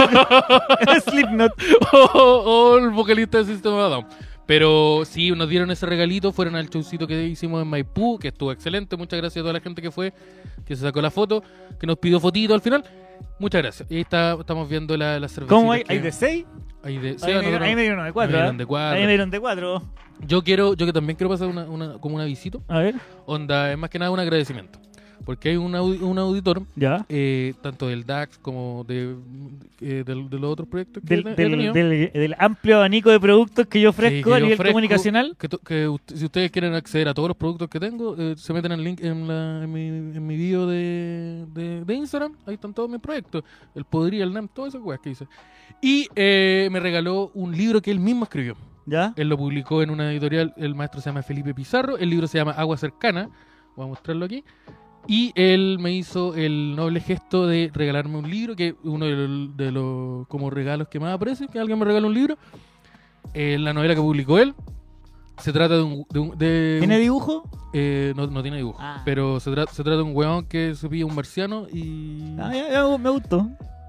Slipknot. o, o el vocalista de System of a Down. Pero sí, nos dieron ese regalito, fueron al showcito que hicimos en Maipú, que estuvo excelente. Muchas gracias a toda la gente que fue, que se sacó la foto, que nos pidió fotito al final. Muchas gracias. Y ahí está, estamos viendo la, la cervecita. ¿Cómo hay? que- ¿Hay de seis? Hay de, sí, Ahí a me dieron- nosotros- ahí me dieron uno de cuatro. me dieron ¿eh? de cuatro. Ahí me dieron de cuatro. Yo quiero, yo que también quiero pasar una, una, como un avisito. A ver. Onda, es más que nada un agradecimiento. Porque hay un, audi- un auditor, Ya. eh, tanto del D A X como de, eh, del- de los otros proyectos que Del, he he del, tenido. del, del amplio abanico de productos que yo Sí, ofrezco que a yo nivel ofrezco, comunicacional. Que, to- que ust- si ustedes quieren acceder a todos los productos que tengo, eh, se meten en el link en, la, en, mi, en mi bio de, de, de Instagram. Ahí están todos mis proyectos. El Podría, el N A M, todas esas weas que hice. Y eh, me regaló un libro que él mismo escribió. ¿Ya? Él lo publicó en una editorial. El maestro se llama Felipe Pizarro. El libro se llama Agua Cercana. Voy a mostrarlo aquí. Y él me hizo el noble gesto de regalarme un libro, que es uno de los, de los como regalos que más aprecio, que alguien me regala un libro. Eh, la novela que publicó él se trata de un... De un- de ¿Tiene un- dibujo? eh, no, no tiene dibujo, Ah. pero se, tra- se trata de un weón que se pilla un marciano y... Ah, ya, ya, me gustó.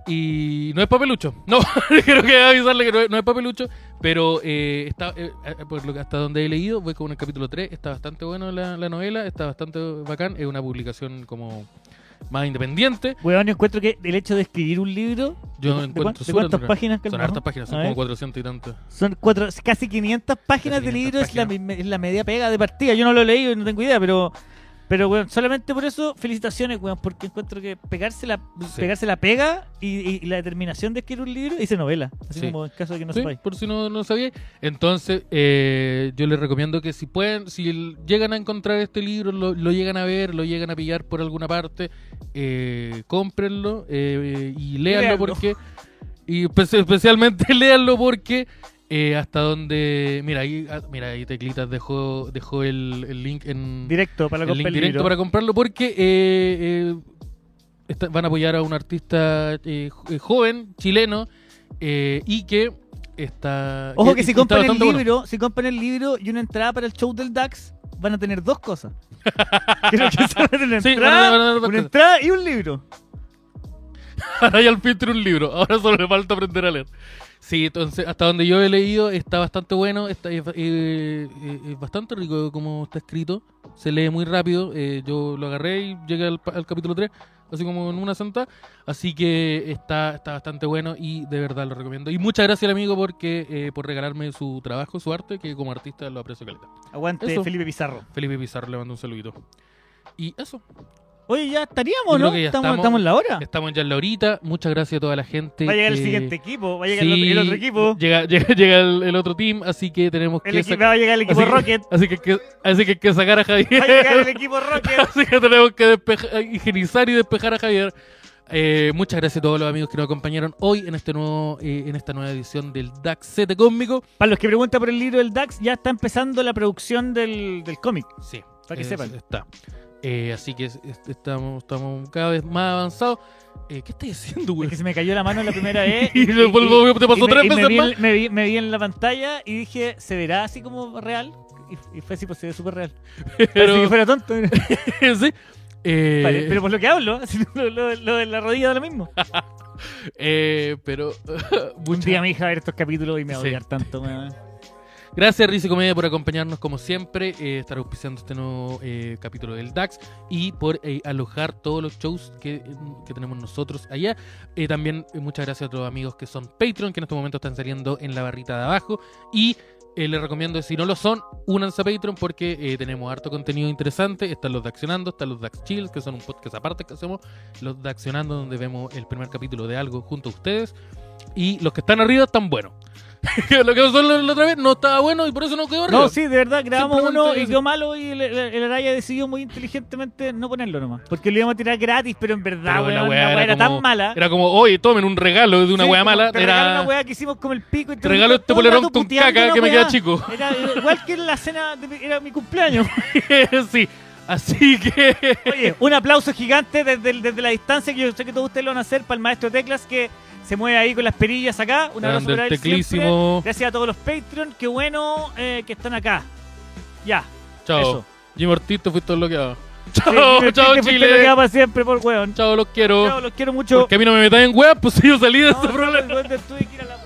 Y no es papelucho. No, creo que avisarle que no es, no es papelucho. Pero eh, está, eh, eh, por lo que hasta donde he leído, voy con el capítulo tres. Está bastante bueno la, la novela, está bastante bacán. Es una publicación como más independiente. Weón, yo encuentro que el hecho de escribir un libro. Yo ¿de, encuentro cuán- de súper cuántas entretenido. páginas? Son Calmao? hartas páginas, son A como ver. cuatrocientas y tantas. Son cuatro, casi quinientas páginas Casi de libro, quinientas es la, páginas. me- es la media pega de partida. Yo no lo he leído y no tengo idea, pero, pero weón, solamente por eso, felicitaciones, weón, porque encuentro que pegarse la, Sí. pegarse la pega y, y la determinación de escribir un libro hice novela, así Sí. como en caso de que no Sí, sepáis. por si no, no sabía. Entonces, eh, yo les recomiendo que si pueden, si l- llegan a encontrar este libro, lo, lo llegan a ver, lo llegan a pillar por alguna parte, eh, cómprenlo eh, y léanlo Léanlo. porque... Y espe- especialmente léanlo porque eh, hasta donde... Mira, ahí, ah, mira, ahí Teclitas dejó, dejó el, el link en... Directo para la el compra link del directo libro. para comprarlo porque eh, eh, está- van a apoyar a un artista eh, jo- eh, joven, chileno, eh, y que está... Ojo que- que si está compran el bastante bueno. libro, si compran el libro y una entrada para el show del DAX, van a tener dos cosas. Creo que se van a tener una Sí, entrada, van a- van a tener dos una cosas. entrada y un libro. Ahora ya al fin tiene un libro, ahora solo le falta aprender a leer. Sí, entonces hasta donde yo he leído está bastante bueno, está, es, eh, eh, es bastante rico como está escrito, se lee muy rápido, eh, yo lo agarré y llegué al, pa- al capítulo tres, así como en una sentada, así que está, está bastante bueno y de verdad lo recomiendo. Y muchas gracias al amigo porque eh, por regalarme su trabajo, su arte, que como artista lo aprecio caleta. Aguante Eso. Felipe Pizarro. Felipe Pizarro le mando un saludito. Y eso. Oye, ya estaríamos, Yo creo ¿no? que ya estamos, estamos. estamos en la hora. Estamos ya en la horita, muchas gracias a toda la gente. Va a llegar el eh, siguiente equipo, va a llegar sí, el, otro, el otro equipo. Llega, llega, llega el, el otro team, así que tenemos El que equipo sac- va a llegar el equipo así que- Rocket. Así que, que- así que hay que sacar a Javier. Va a llegar el equipo Rocket. Así que tenemos que despejar, higienizar y despejar a Javier. Eh, muchas gracias a todos los amigos que nos acompañaron hoy en este nuevo eh, en esta nueva edición del DAX siete Cósmico. Para los que preguntan por el libro del DAX, ya está empezando la producción del, del cómic. Sí, Para que eh, sepan. Está. Eh, así que es- es- estamos, estamos cada vez más avanzados. Eh, ¿Qué estás haciendo, güey? Es que se me cayó la mano la primera vez. Y después te pasó y me- tres y me veces vi, más. en- Me vi, me vi en la pantalla y dije, ¿se verá así como real? Y, y fue así, pues se ve súper real. Parece que Pero, fuera tonto. sí. Eh, Vale, pero por lo que hablo, así, lo, lo- lo de la rodilla da lo mismo. eh, pero Un muchas- día mi hija va a ver estos capítulos y me va a Sí. odiar tanto. weón. Gracias Risa y Comedia por acompañarnos como siempre, eh, estar auspiciando este nuevo eh, capítulo del DAX y por eh, alojar todos los shows que, que tenemos nosotros allá. Eh, también eh, muchas gracias a todos los amigos que son Patreon, que en estos momentos están saliendo en la barrita de abajo. Y eh, les recomiendo, si no lo son, únanse a Patreon porque eh, tenemos harto contenido interesante. Están los de Accionando, están los de Ax Chills, que son un podcast aparte que hacemos. Los de Accionando, donde vemos el primer capítulo de algo junto a ustedes. Y los que están arriba están buenos. Lo que pasó la, la otra vez no estaba bueno y por eso no quedó arriba. No, sí, de verdad, grabamos Simplemente uno y eso. quedó malo y el, el, el Araya decidió muy inteligentemente no ponerlo nomás. Porque lo íbamos a tirar gratis, pero en verdad, Pero weón, la la weá weá era era, como- tan mala. Era como, oye, tomen un regalo de una Sí, wea como, mala. te regalo Era una weá que hicimos como el pico y te regalo este todo el polerón rato con puteando caca una que me queda weá. chico. Era igual que en la cena, de- era mi cumpleaños. Sí, así que... Oye, un aplauso gigante desde, el- desde la distancia, que yo sé que todos ustedes lo van a hacer, para el maestro Teclas que se mueve ahí con las perillas acá. Un abrazo Grande para el él siempre. teclísimo. Gracias a todos los Patreon, qué bueno eh, que están acá. Ya. Chao. Eso. Jim Ortiz, te fuiste bloqueado. Sí, Chao, me- chao te fuiste Chile. bloqueado para siempre por weón. Chao, los quiero. Chao, los quiero mucho. Porque a mí no me metan en weas, pues si yo salí de No, este no, problema. weón, tuve que ir a la